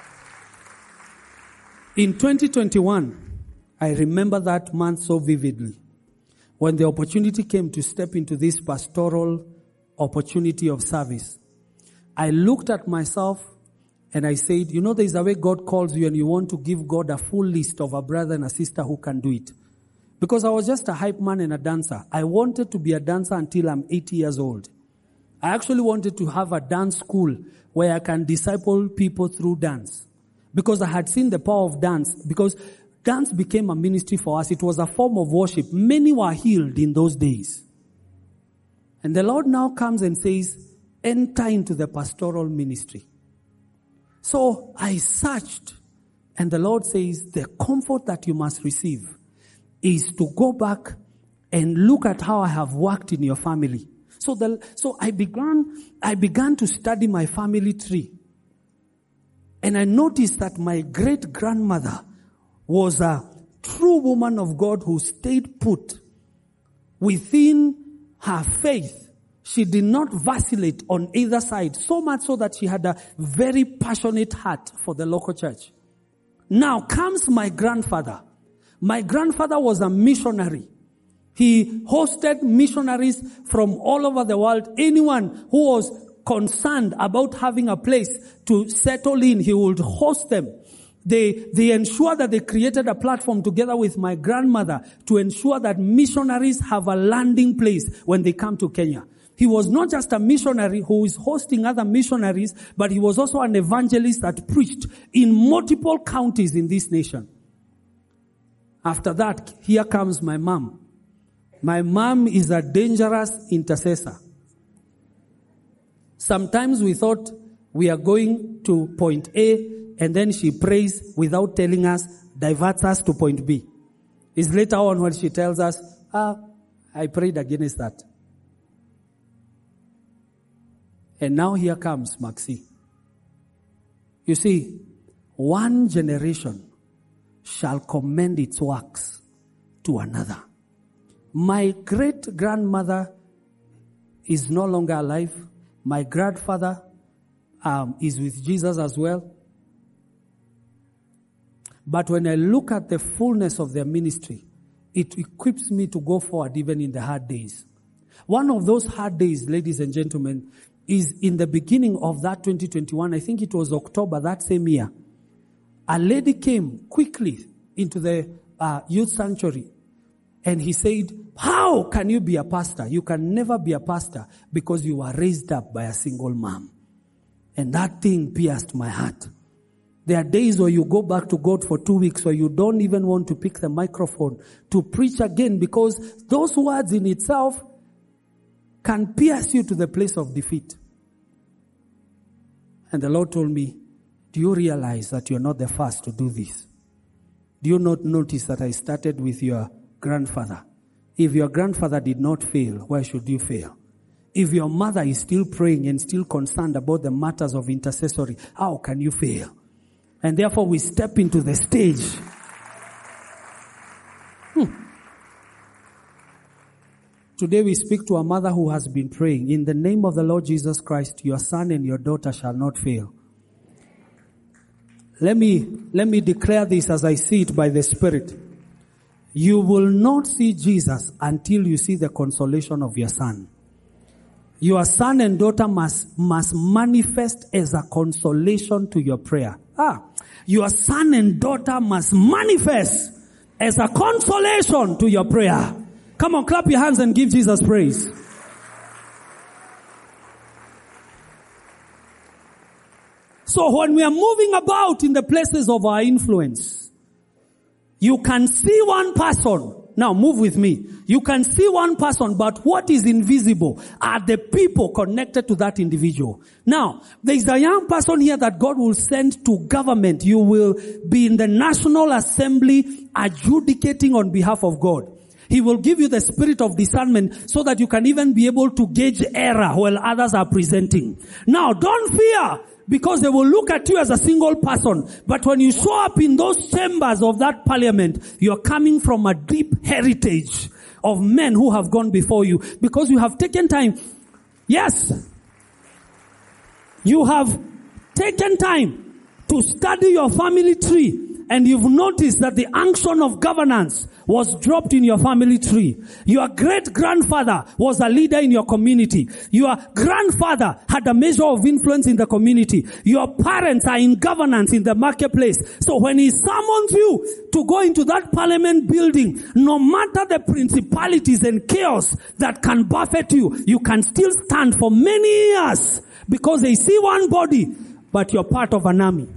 In 2021, I remember that month so vividly, when the opportunity came to step into this pastoral opportunity of service. I looked at myself and I said, you know, there is a way God calls you and you want to give God a full list of a brother and a sister who can do it. Because I was just a hype man and a dancer. I wanted to be a dancer until I'm 80 years old. I actually wanted to have a dance school where I can disciple people through dance. Because I had seen the power of dance. Because dance became a ministry for us. It was a form of worship. Many were healed in those days. And the Lord now comes and says, enter into the pastoral ministry. So I searched, and the Lord says, the comfort that you must receive is to go back and look at how I have worked in your family. So I began to study my family tree. And I noticed that my great grandmother was a true woman of God who stayed put within her faith. She did not vacillate on either side, so much so that she had a very passionate heart for the local church. Now comes my grandfather. My grandfather was a missionary. He hosted missionaries from all over the world. Anyone who was concerned about having a place to settle in, he would host them. They ensured that they created a platform together with my grandmother to ensure that missionaries have a landing place when they come to Kenya. He was not just a missionary who is hosting other missionaries, but he was also an evangelist that preached in multiple counties in this nation. After that, here comes my mom. My mom is a dangerous intercessor. Sometimes we thought we are going to point A, and then she prays without telling us, diverts us to point B. It's later on when she tells us, I prayed against that. And now here comes Maxi. You see, one generation shall commend its works to another. My great-grandmother is no longer alive. My grandfather is with Jesus as well. But when I look at the fullness of their ministry, it equips me to go forward even in the hard days. One of those hard days, ladies and gentlemen, is in the beginning of that 2021. I think it was October that same year. A lady came quickly into the youth sanctuary and he said, how can you be a pastor? You can never be a pastor because you were raised up by a single mom. And that thing pierced my heart. There are days where you go back to God for 2 weeks where you don't even want to pick the microphone to preach again because those words in itself can pierce you to the place of defeat. And the Lord told me, do you realize that you're not the first to do this? Do you not notice that I started with your grandfather? If your grandfather did not fail, why should you fail? If your mother is still praying and still concerned about the matters of intercessory, how can you fail? And therefore we step into the stage. Today we speak to a mother who has been praying. In the name of the Lord Jesus Christ, your son and your daughter shall not fail. Let me declare this as I see it by the Spirit. You will not see Jesus until you see the consolation of your son. Your son and daughter must manifest as a consolation to your prayer. Your son and daughter must manifest as a consolation to your prayer. Come on, clap your hands and give Jesus praise. So when we are moving about in the places of our influence, you can see one person. Now move with me. You can see one person, but what is invisible are the people connected to that individual. Now, there is a young person here that God will send to government. You will be in the National Assembly adjudicating on behalf of God. He will give you the spirit of discernment so that you can even be able to gauge error while others are presenting. Now, don't fear, because they will look at you as a single person. But when you show up in those chambers of that parliament, you're coming from a deep heritage of men who have gone before you. Because you have taken time. Yes. You have taken time to study your family tree. And you've noticed that the unction of governance was dropped in your family tree. Your great-grandfather was a leader in your community. Your grandfather had a measure of influence in the community. Your parents are in governance in the marketplace. So when he summons you to go into that parliament building, no matter the principalities and chaos that can buffet you, you can still stand for many years because they see one body, but you're part of an army.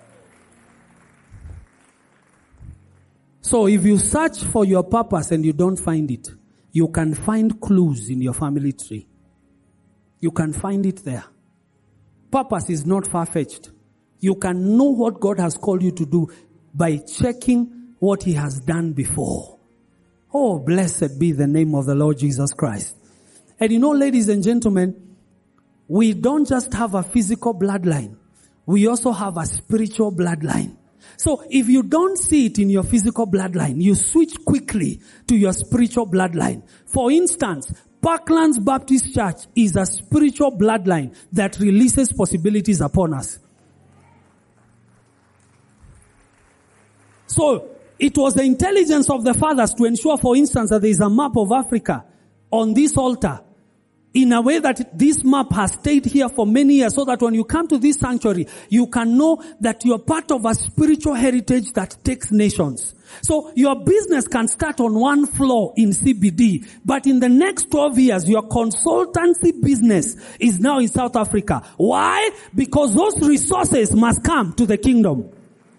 So if you search for your purpose and you don't find it, you can find clues in your family tree. You can find it there. Purpose is not far-fetched. You can know what God has called you to do by checking what He has done before. Oh, blessed be the name of the Lord Jesus Christ. And you know, ladies and gentlemen, we don't just have a physical bloodline. We also have a spiritual bloodline. So if you don't see it in your physical bloodline, you switch quickly to your spiritual bloodline. For instance, Parklands Baptist Church is a spiritual bloodline that releases possibilities upon us. So it was the intelligence of the fathers to ensure, for instance, that there is a map of Africa on this altar, in a way that this map has stayed here for many years, so that when you come to this sanctuary, you can know that you're part of a spiritual heritage that takes nations. So your business can start on one floor in CBD, but in the next 12 years, your consultancy business is now in South Africa. Why? Because those resources must come to the kingdom.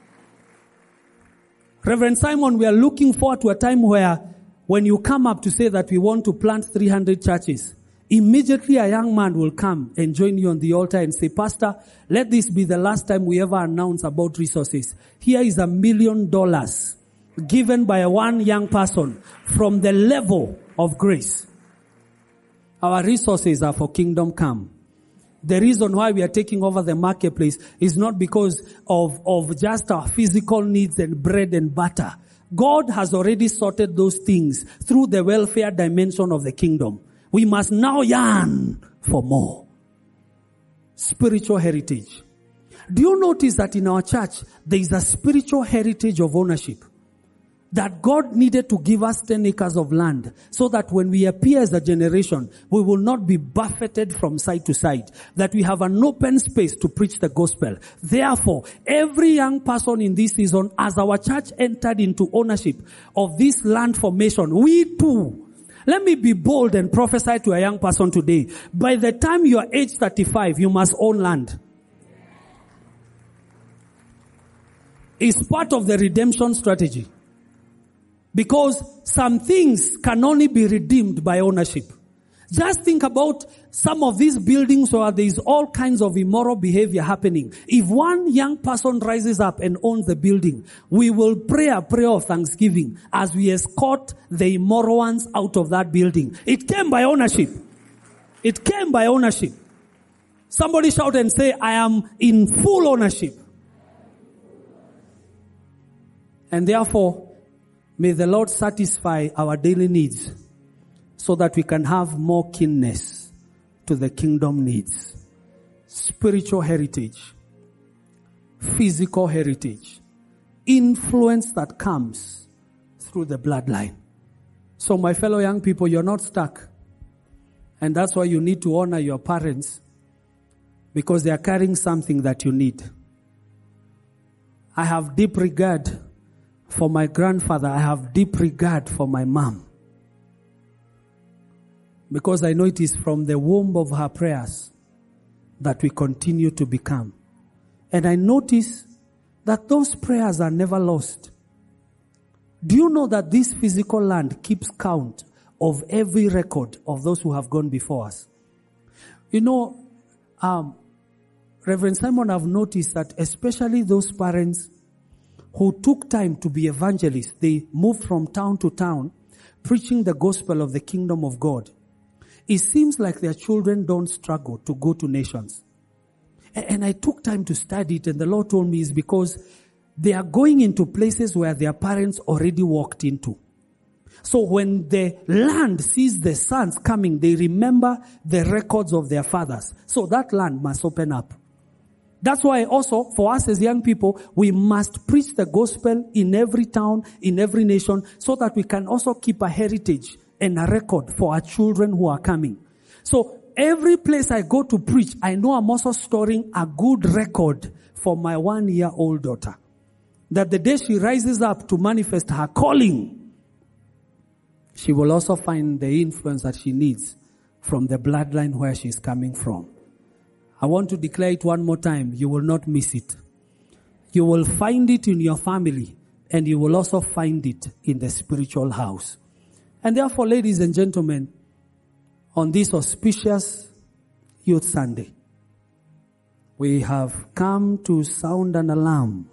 Reverend Simon, we are looking forward to a time where when you come up to say that we want to plant 300 churches, immediately a young man will come and join you on the altar and say, Pastor, let this be the last time we ever announce about resources. Here is $1 million given by one young person from the level of grace. Our resources are for kingdom come. The reason why we are taking over the marketplace is not because of just our physical needs and bread and butter. God has already sorted those things through the welfare dimension of the kingdom. We must now yearn for more. Spiritual heritage. Do you notice that in our church, there is a spiritual heritage of ownership? That God needed to give us 10 acres of land so that when we appear as a generation, we will not be buffeted from side to side. That we have an open space to preach the gospel. Therefore, every young person in this season, as our church entered into ownership of this land formation, we too, let me be bold and prophesy to a young person today. By the time you are age 35, you must own land. It's part of the redemption strategy. Because some things can only be redeemed by ownership. Just think about some of these buildings where there is all kinds of immoral behavior happening. If one young person rises up and owns the building, we will pray a prayer of thanksgiving as we escort the immoral ones out of that building. It came by ownership. It came by ownership. Somebody shout and say, I am in full ownership. And therefore, may the Lord satisfy our daily needs so that we can have more keenness to the kingdom needs. Spiritual heritage, physical heritage, influence that comes through the bloodline. So my fellow young people, you're not stuck. And that's why you need to honor your parents, because they are carrying something that you need. I have deep regard for my grandfather. I have deep regard for my mom, because I know it is from the womb of her prayers that we continue to become. And I notice that those prayers are never lost. Do you know that this physical land keeps count of every record of those who have gone before us? You know, Reverend Simon, I've noticed that especially those parents who took time to be evangelists, they moved from town to town, preaching the gospel of the kingdom of God. It seems like their children don't struggle to go to nations. And I took time to study it, and the Lord told me it's because they are going into places where their parents already walked into. So when the land sees the sons coming, they remember the records of their fathers. So that land must open up. That's why also, for us as young people, we must preach the gospel in every town, in every nation, so that we can also keep a heritage and a record for our children who are coming. So every place I go to preach, I know I'm also storing a good record for my 1-year-old daughter. That the day she rises up to manifest her calling, she will also find the influence that she needs from the bloodline where she's coming from. I want to declare it one more time. You will not miss it. You will find it in your family, and you will also find it in the spiritual house. And therefore, ladies and gentlemen, on this auspicious Youth Sunday, we have come to sound an alarm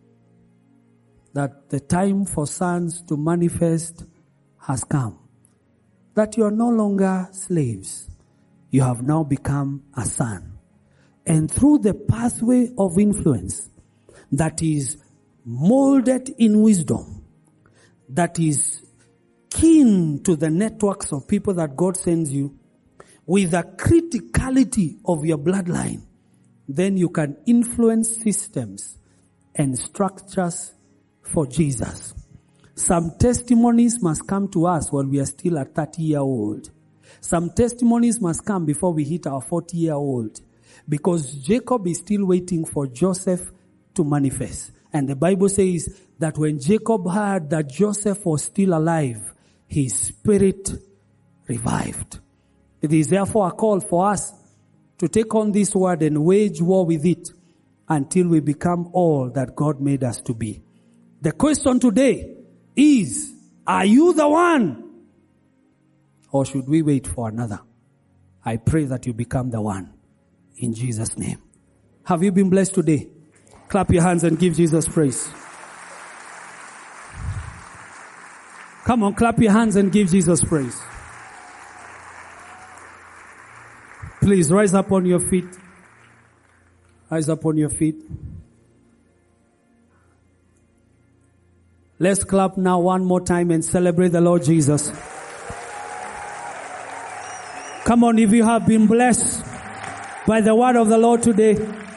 that the time for sons to manifest has come. That you are no longer slaves. You have now become a son. And through the pathway of influence that is molded in wisdom, that is keen to the networks of people that God sends you, with the criticality of your bloodline, then you can influence systems and structures for Jesus. Some testimonies must come to us while we are still a 30-year-old. Some testimonies must come before we hit our 40-year-old. Because Jacob is still waiting for Joseph to manifest. And the Bible says that when Jacob heard that Joseph was still alive, his spirit revived. It is therefore a call for us to take on this word and wage war with it until we become all that God made us to be. The question today is, are you the one? Or should we wait for another? I pray that you become the one. In Jesus' name. Have you been blessed today? Clap your hands and give Jesus praise. Come on, clap your hands and give Jesus praise. Please rise up on your feet. Rise up on your feet. Let's clap now one more time and celebrate the Lord Jesus. Come on, if you have been blessed by the word of the Lord today,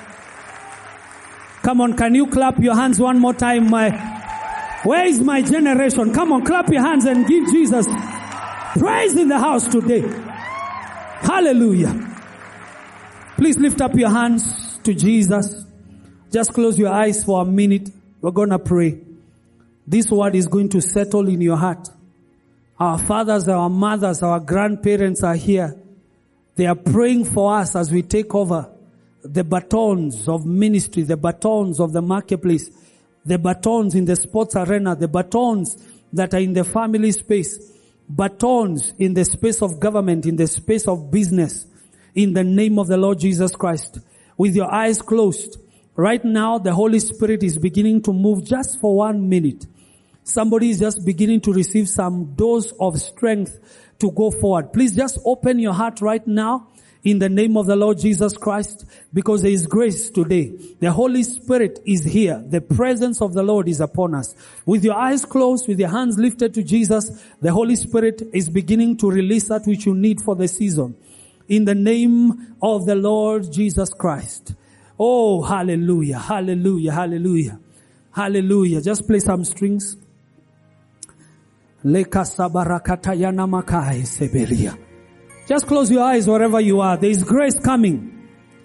come on, can you clap your hands one more time? Where is my generation? Come on, clap your hands and give Jesus praise in the house today. Hallelujah. Please lift up your hands to Jesus. Just close your eyes for a minute. We're going to pray. This word is going to settle in your heart. Our fathers, our mothers, our grandparents are here. They are praying for us as we take over the batons of ministry, the batons of the marketplace, the batons in the sports arena, the batons that are in the family space, batons in the space of government, in the space of business, in the name of the Lord Jesus Christ. With your eyes closed, right now the Holy Spirit is beginning to move just for 1 minute. Somebody is just beginning to receive some dose of strength to go forward. Please just open your heart right now in the name of the Lord Jesus Christ, because there is grace today. The Holy Spirit is here. The presence of the Lord is upon us. With your eyes closed, with your hands lifted to Jesus, the Holy Spirit is beginning to release that which you need for the season. In the name of the Lord Jesus Christ. Oh, hallelujah, hallelujah, hallelujah, hallelujah. Just play some strings. Just close your eyes wherever you are. There is grace coming.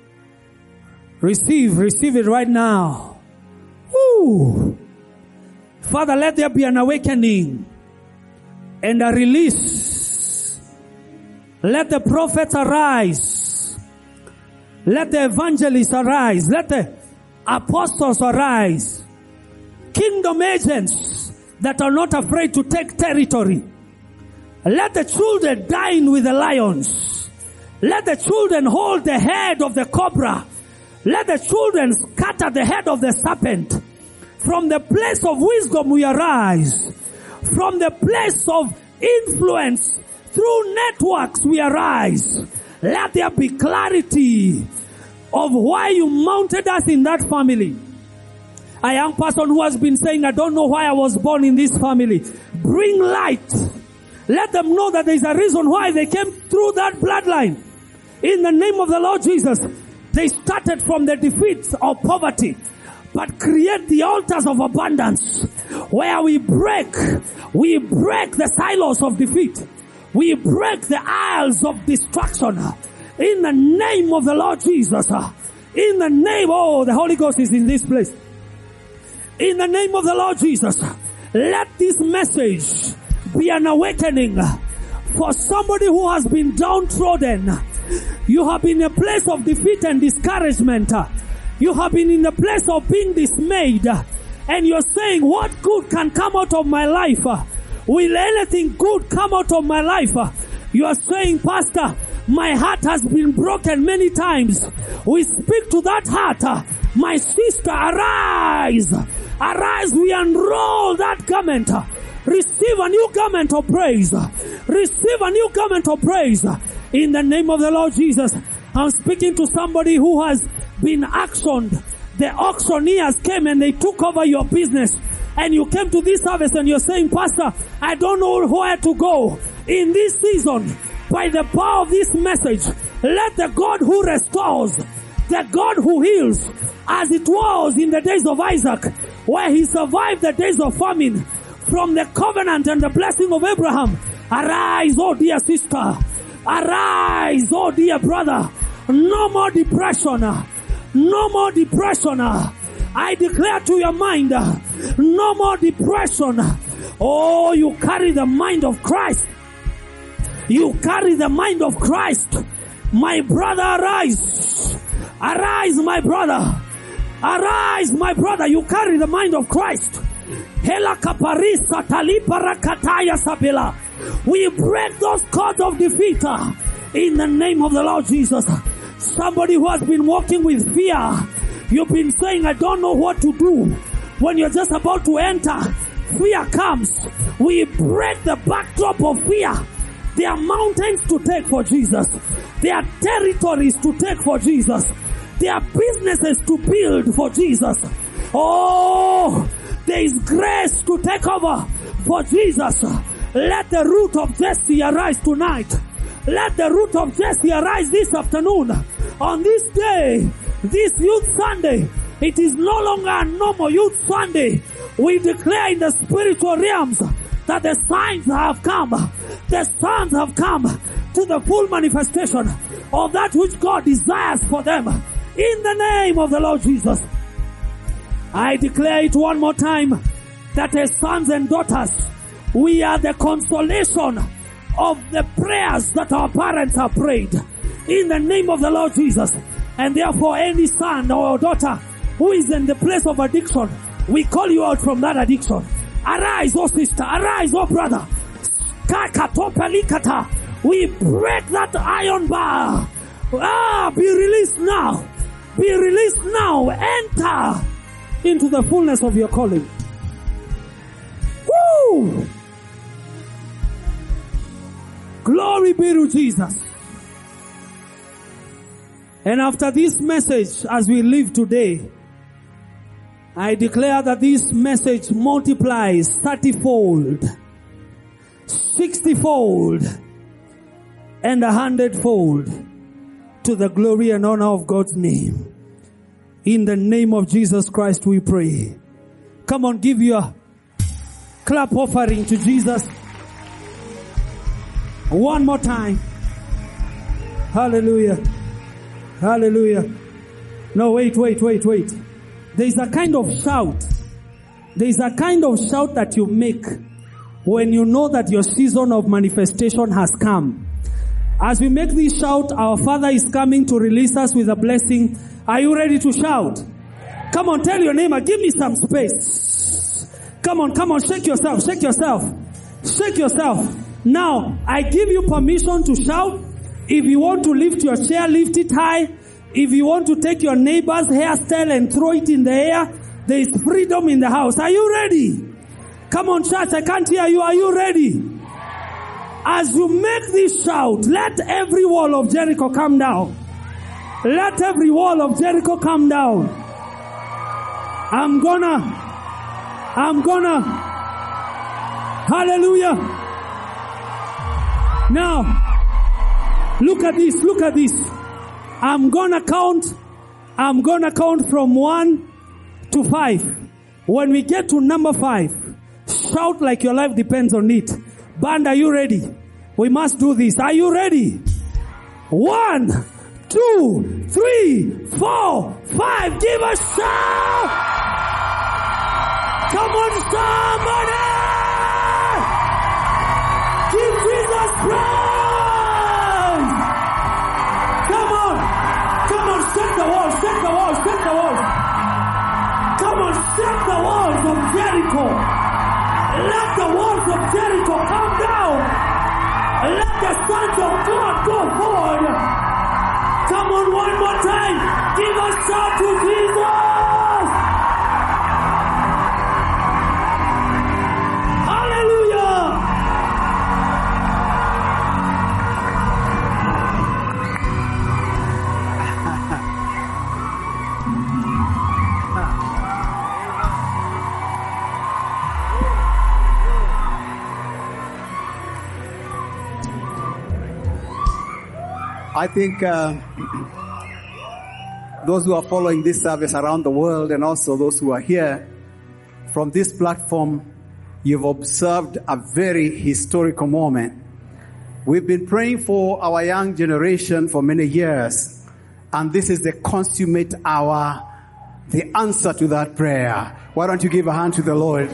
Receive it right now. Woo. Father, let there be an awakening and a release. Let the prophets arise. Let the evangelists arise. Let the apostles arise. Kingdom agents that are not afraid to take territory. Let the children dine with the lions. Let the children hold the head of the cobra. Let the children scatter the head of the serpent. From the place of wisdom we arise. From the place of influence through networks we arise. Let there be clarity of why you mounted us in that family. A young person who has been saying, I don't know why I was born in this family. Bring light. Let them know that there is a reason why they came through that bloodline. In the name of the Lord Jesus, they started from the defeats of poverty, but create the altars of abundance where we break the silos of defeat. We break the aisles of destruction. In the name of the Lord Jesus. In the name, the Holy Ghost is in this place. In the name of the Lord Jesus, let this message be an awakening for somebody who has been downtrodden. You have been in a place of defeat and discouragement. You have been in a place of being dismayed. And you're saying, what good can come out of my life? Will anything good come out of my life? You are saying, Pastor, my heart has been broken many times. We speak to that heart. My sister, arise. Arise, we unroll that garment. Receive a new garment of praise. Receive a new garment of praise. In the name of the Lord Jesus. I'm speaking to somebody who has been auctioned. The auctioneers came and they took over your business. And you came to this service and you're saying, Pastor, I don't know where to go. In this season, by the power of this message, let the God who restores, the God who heals, as it was in the days of Isaac, where he survived the days of famine, from the covenant and the blessing of Abraham. Arise, oh dear sister. Arise, oh dear brother. No more depression. No more depression. I declare to your mind, no more depression. Oh, you carry the mind of Christ. You carry the mind of Christ. My brother, arise. Arise, my brother. Arise, my brother. You carry the mind of Christ. We break those cords of defeat in the name of the Lord Jesus. Somebody who has been walking with fear. You've been saying, I don't know what to do. When you're just about to enter, fear comes. We break the backdrop of fear There are mountains to take for Jesus. There are territories to take for Jesus. There are businesses to build for Jesus. Oh, there is grace to take over for Jesus. Let the root of Jesse arise tonight. Let the root of Jesse arise this afternoon. On this day, this Youth Sunday, it is no longer a normal Youth Sunday. We declare in the spiritual realms that the signs have come. The signs have come to the full manifestation of that which God desires for them. In the name of the Lord Jesus. I declare it one more time that as sons and daughters, we are the consolation of the prayers that our parents have prayed. In the name of the Lord Jesus. And therefore any son or daughter who is in the place of addiction, we call you out from that addiction. Arise, oh sister. Arise, oh brother. We break that iron bar. Be released now. Be released now. Enter into the fullness of your calling. Woo! Glory be to Jesus. And after this message, as we live today, I declare that this message multiplies 30-fold, 60-fold, and 100-fold to the glory and honor of God's name. In the name of Jesus Christ we pray. Come on, give your clap offering to Jesus. One more time. Hallelujah. Hallelujah. No, wait. There is a kind of shout. There is a kind of shout that you make when you know that your season of manifestation has come. As we make this shout, our Father is coming to release us with a blessing. Are you ready to shout? Come on, tell your neighbor, give me some space. Come on, shake yourself. Shake yourself. Now, I give you permission to shout. If you want to lift your chair, lift it high. If you want to take your neighbor's hairstyle and throw it in the air, there is freedom in the house. Are you ready? Come on, church, I can't hear you. Are you ready? As you make this shout, let every wall of Jericho come down. Let every wall of Jericho come down. I'm gonna. Hallelujah. Now, look at this. I'm gonna count from 1 to 5. When we get to number 5, shout like your life depends on it. Band, are you ready? We must do this. Are you ready? 1, 2, 3, 4, 5. Give a shout! Come on, somebody! Give Jesus praise! Come on, shake the walls. Come on, shake the walls of Jericho. Let the walls of Jericho come down. Let the sons of God go forward. Come on, one more time. Give a shout to Jesus. Hallelujah. I think those who are following this service around the world and also those who are here from this platform, you've observed a very historical moment. We've been praying for our young generation for many years, and this is the consummate hour, the answer to that prayer. Why don't you give a hand to the Lord?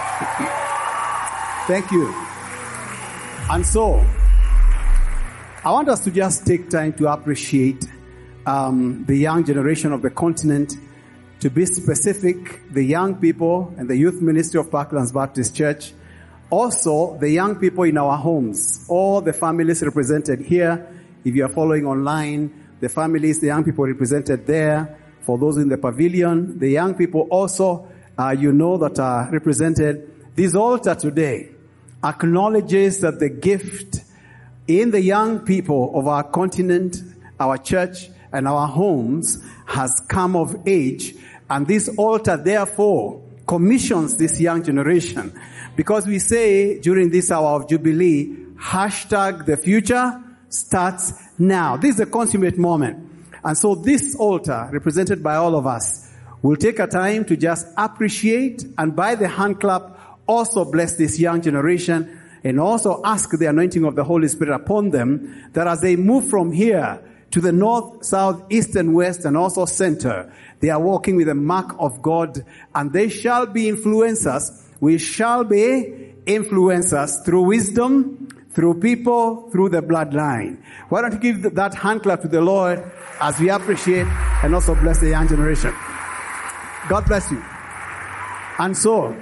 Thank you. And so, I want us to just take time to appreciate the young generation of the continent. To be specific, the young people and the youth ministry of Parklands Baptist Church. Also, the young people in our homes. All the families represented here. If you are following online, the families, the young people represented there. For those in the pavilion, the young people also, that are represented. This altar today acknowledges that the gift in the young people of our continent, our church, and our homes has come of age. And this altar, therefore, commissions this young generation. Because we say during this hour of Jubilee, #the future starts now. This is the consummate moment. And so this altar, represented by all of us, will take a time to just appreciate and by the hand clap also bless this young generation and also ask the anointing of the Holy Spirit upon them, that as they move from here to the north, south, east, and west, and also center, they are walking with the mark of God, and they shall be influencers. We shall be influencers through wisdom, through people, through the bloodline. Why don't you give that hand clap to the Lord as we appreciate and also bless the young generation. God bless you. And so,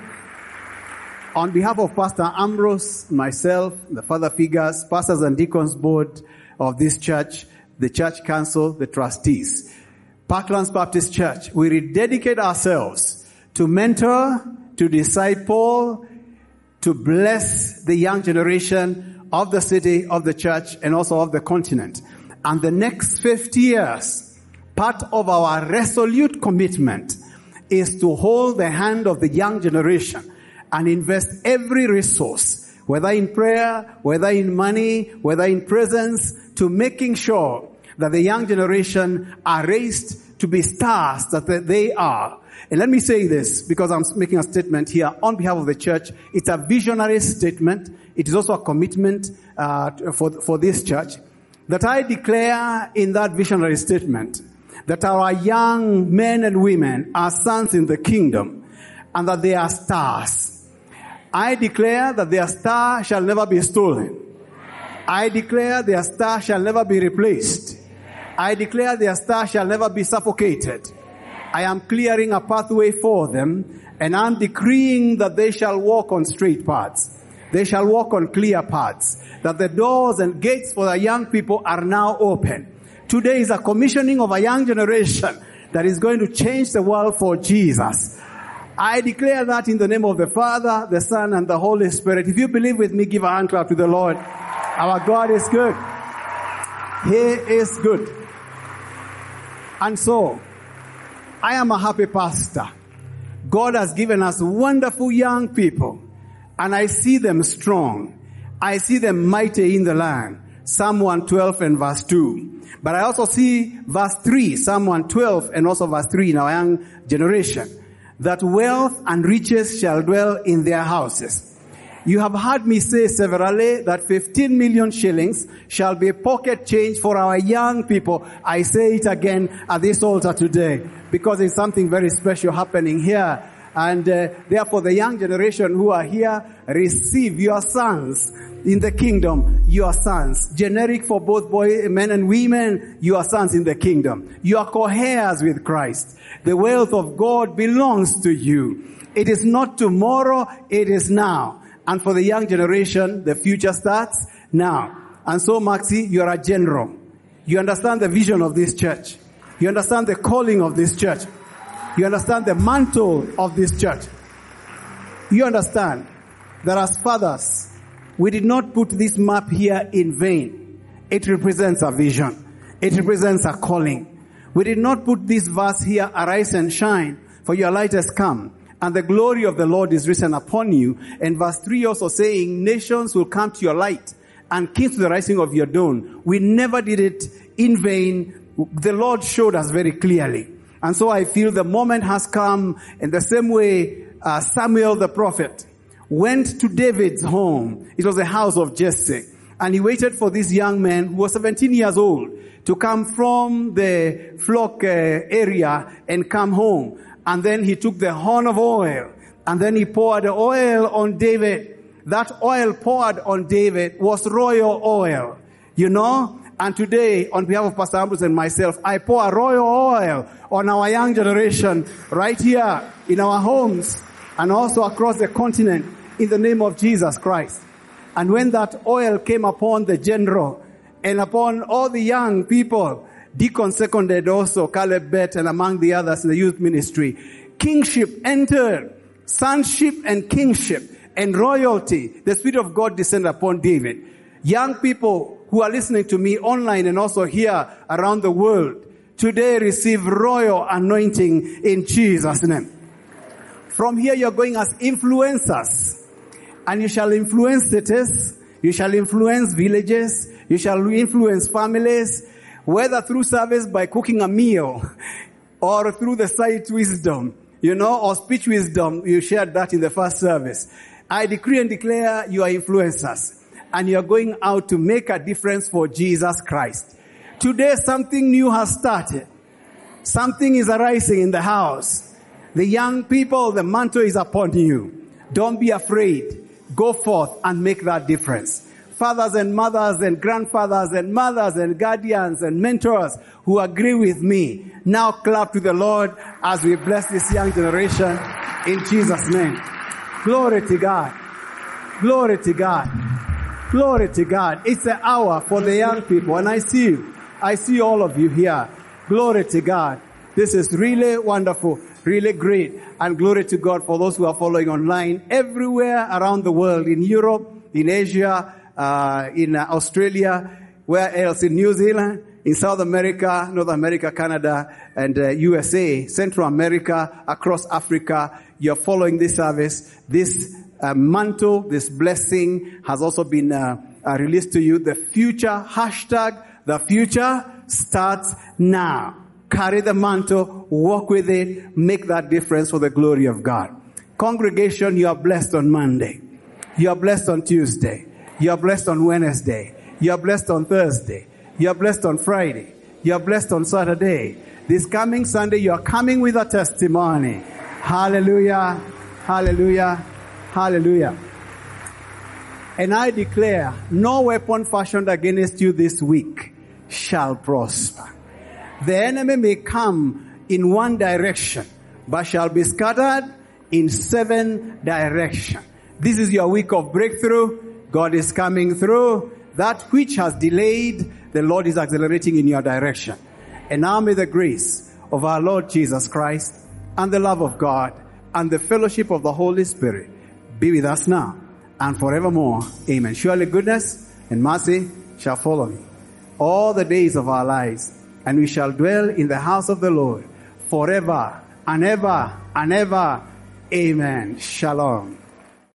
on behalf of Pastor Ambrose, myself, the father figures, pastors and deacons board of this church, the church council, the trustees, Parklands Baptist Church, we rededicate ourselves to mentor, to disciple, to bless the young generation of the city, of the church, and also of the continent. And the next 50 years, part of our resolute commitment is to hold the hand of the young generation and invest every resource, whether in prayer, whether in money, whether in presence, to making sure that the young generation are raised to be stars that they are. And let me say this, because I'm making a statement here on behalf of the church. It's a visionary statement. It is also a commitment for this church, that I declare in that visionary statement that our young men and women are sons in the kingdom and that they are stars. I declare that their star shall never be stolen. I declare their star shall never be replaced. I declare their star shall never be suffocated. I am clearing a pathway for them, and I'm decreeing that they shall walk on straight paths. They shall walk on clear paths. That the doors and gates for the young people are now open. Today is a commissioning of a young generation that is going to change the world for Jesus. I declare that in the name of the Father, the Son, and the Holy Spirit. If you believe with me, give a hand clap to the Lord. Our God is good. He is good. And so, I am a happy pastor. God has given us wonderful young people, and I see them strong. I see them mighty in the land. Psalm 112 and verse 2. But I also see verse 3, Psalm 112 and also verse 3 in our young generation. That wealth and riches shall dwell in their houses. You have heard me say severally that 15 million shillings shall be pocket change for our young people. I say it again at this altar today because it's something very special happening here. And therefore the young generation who are here, receive your sons in the kingdom, your sons. Generic for both men and women, your sons in the kingdom. You are co-heirs with Christ. The wealth of God belongs to you. It is not tomorrow, it is now. And for the young generation, the future starts now. And so, Maxi, you are a general. You understand the vision of this church. You understand the calling of this church. You understand the mantle of this church. You understand that as fathers, we did not put this map here in vain. It represents a vision. It represents a calling. We did not put this verse here, arise and shine, for your light has come, and the glory of the Lord is risen upon you. And verse 3 also saying, nations will come to your light, and kings to the rising of your dawn. We never did it in vain. The Lord showed us very clearly. And so I feel the moment has come in the same way Samuel the prophet went to David's home. It was the house of Jesse. And he waited for this young man who was 17 years old to come from the flock area and come home. And then he took the horn of oil and then he poured the oil on David. That oil poured on David was royal oil, you know. And today, on behalf of Pastor Ambrose and myself, I pour a royal oil on our young generation right here in our homes and also across the continent in the name of Jesus Christ. And when that oil came upon the general and upon all the young people, Deacon seconded also, Caleb Bet, and among the others in the youth ministry, kingship entered, sonship and kingship and royalty. The Spirit of God descended upon David. Young people who are listening to me online and also here around the world, today receive royal anointing in Jesus' name. From here you're going as influencers, and you shall influence cities, you shall influence villages, you shall influence families, whether through service by cooking a meal, or through the sight wisdom, or speech wisdom. You shared that in the first service. I decree and declare you are influencers, and you are going out to make a difference for Jesus Christ. Today something new has started. Something is arising in the house. The young people, the mantle is upon you. Don't be afraid. Go forth and make that difference. Fathers and mothers and grandfathers and mothers and guardians and mentors who agree with me, now clap to the Lord as we bless this young generation in Jesus' name. Glory to God. Glory to God. Glory to God. It's the hour for the young people, and I see you. I see all of you here. Glory to God. This is really wonderful, really great, and glory to God for those who are following online everywhere around the world, in Europe, in Asia, in Australia, where else? In New Zealand, in South America, North America, Canada, and USA, Central America, across Africa. You're following this service. This mantle, this blessing has also been released to you. The future, hashtag, the future starts now. Carry the mantle, walk with it, make that difference for the glory of God. Congregation, you are blessed on Monday. You are blessed on Tuesday. You are blessed on Wednesday. You are blessed on Thursday. You are blessed on Friday. You are blessed on Saturday. This coming Sunday, you are coming with a testimony. Hallelujah. Hallelujah. Hallelujah. And I declare, no weapon fashioned against you this week shall prosper. The enemy may come in one direction, but shall be scattered in 7 directions. This is your week of breakthrough. God is coming through. That which has delayed, the Lord is accelerating in your direction. And now may the grace of our Lord Jesus Christ and the love of God and the fellowship of the Holy Spirit be with us now and forevermore. Amen. Surely goodness and mercy shall follow me all the days of our lives, and we shall dwell in the house of the Lord forever and ever and ever. Amen. Shalom.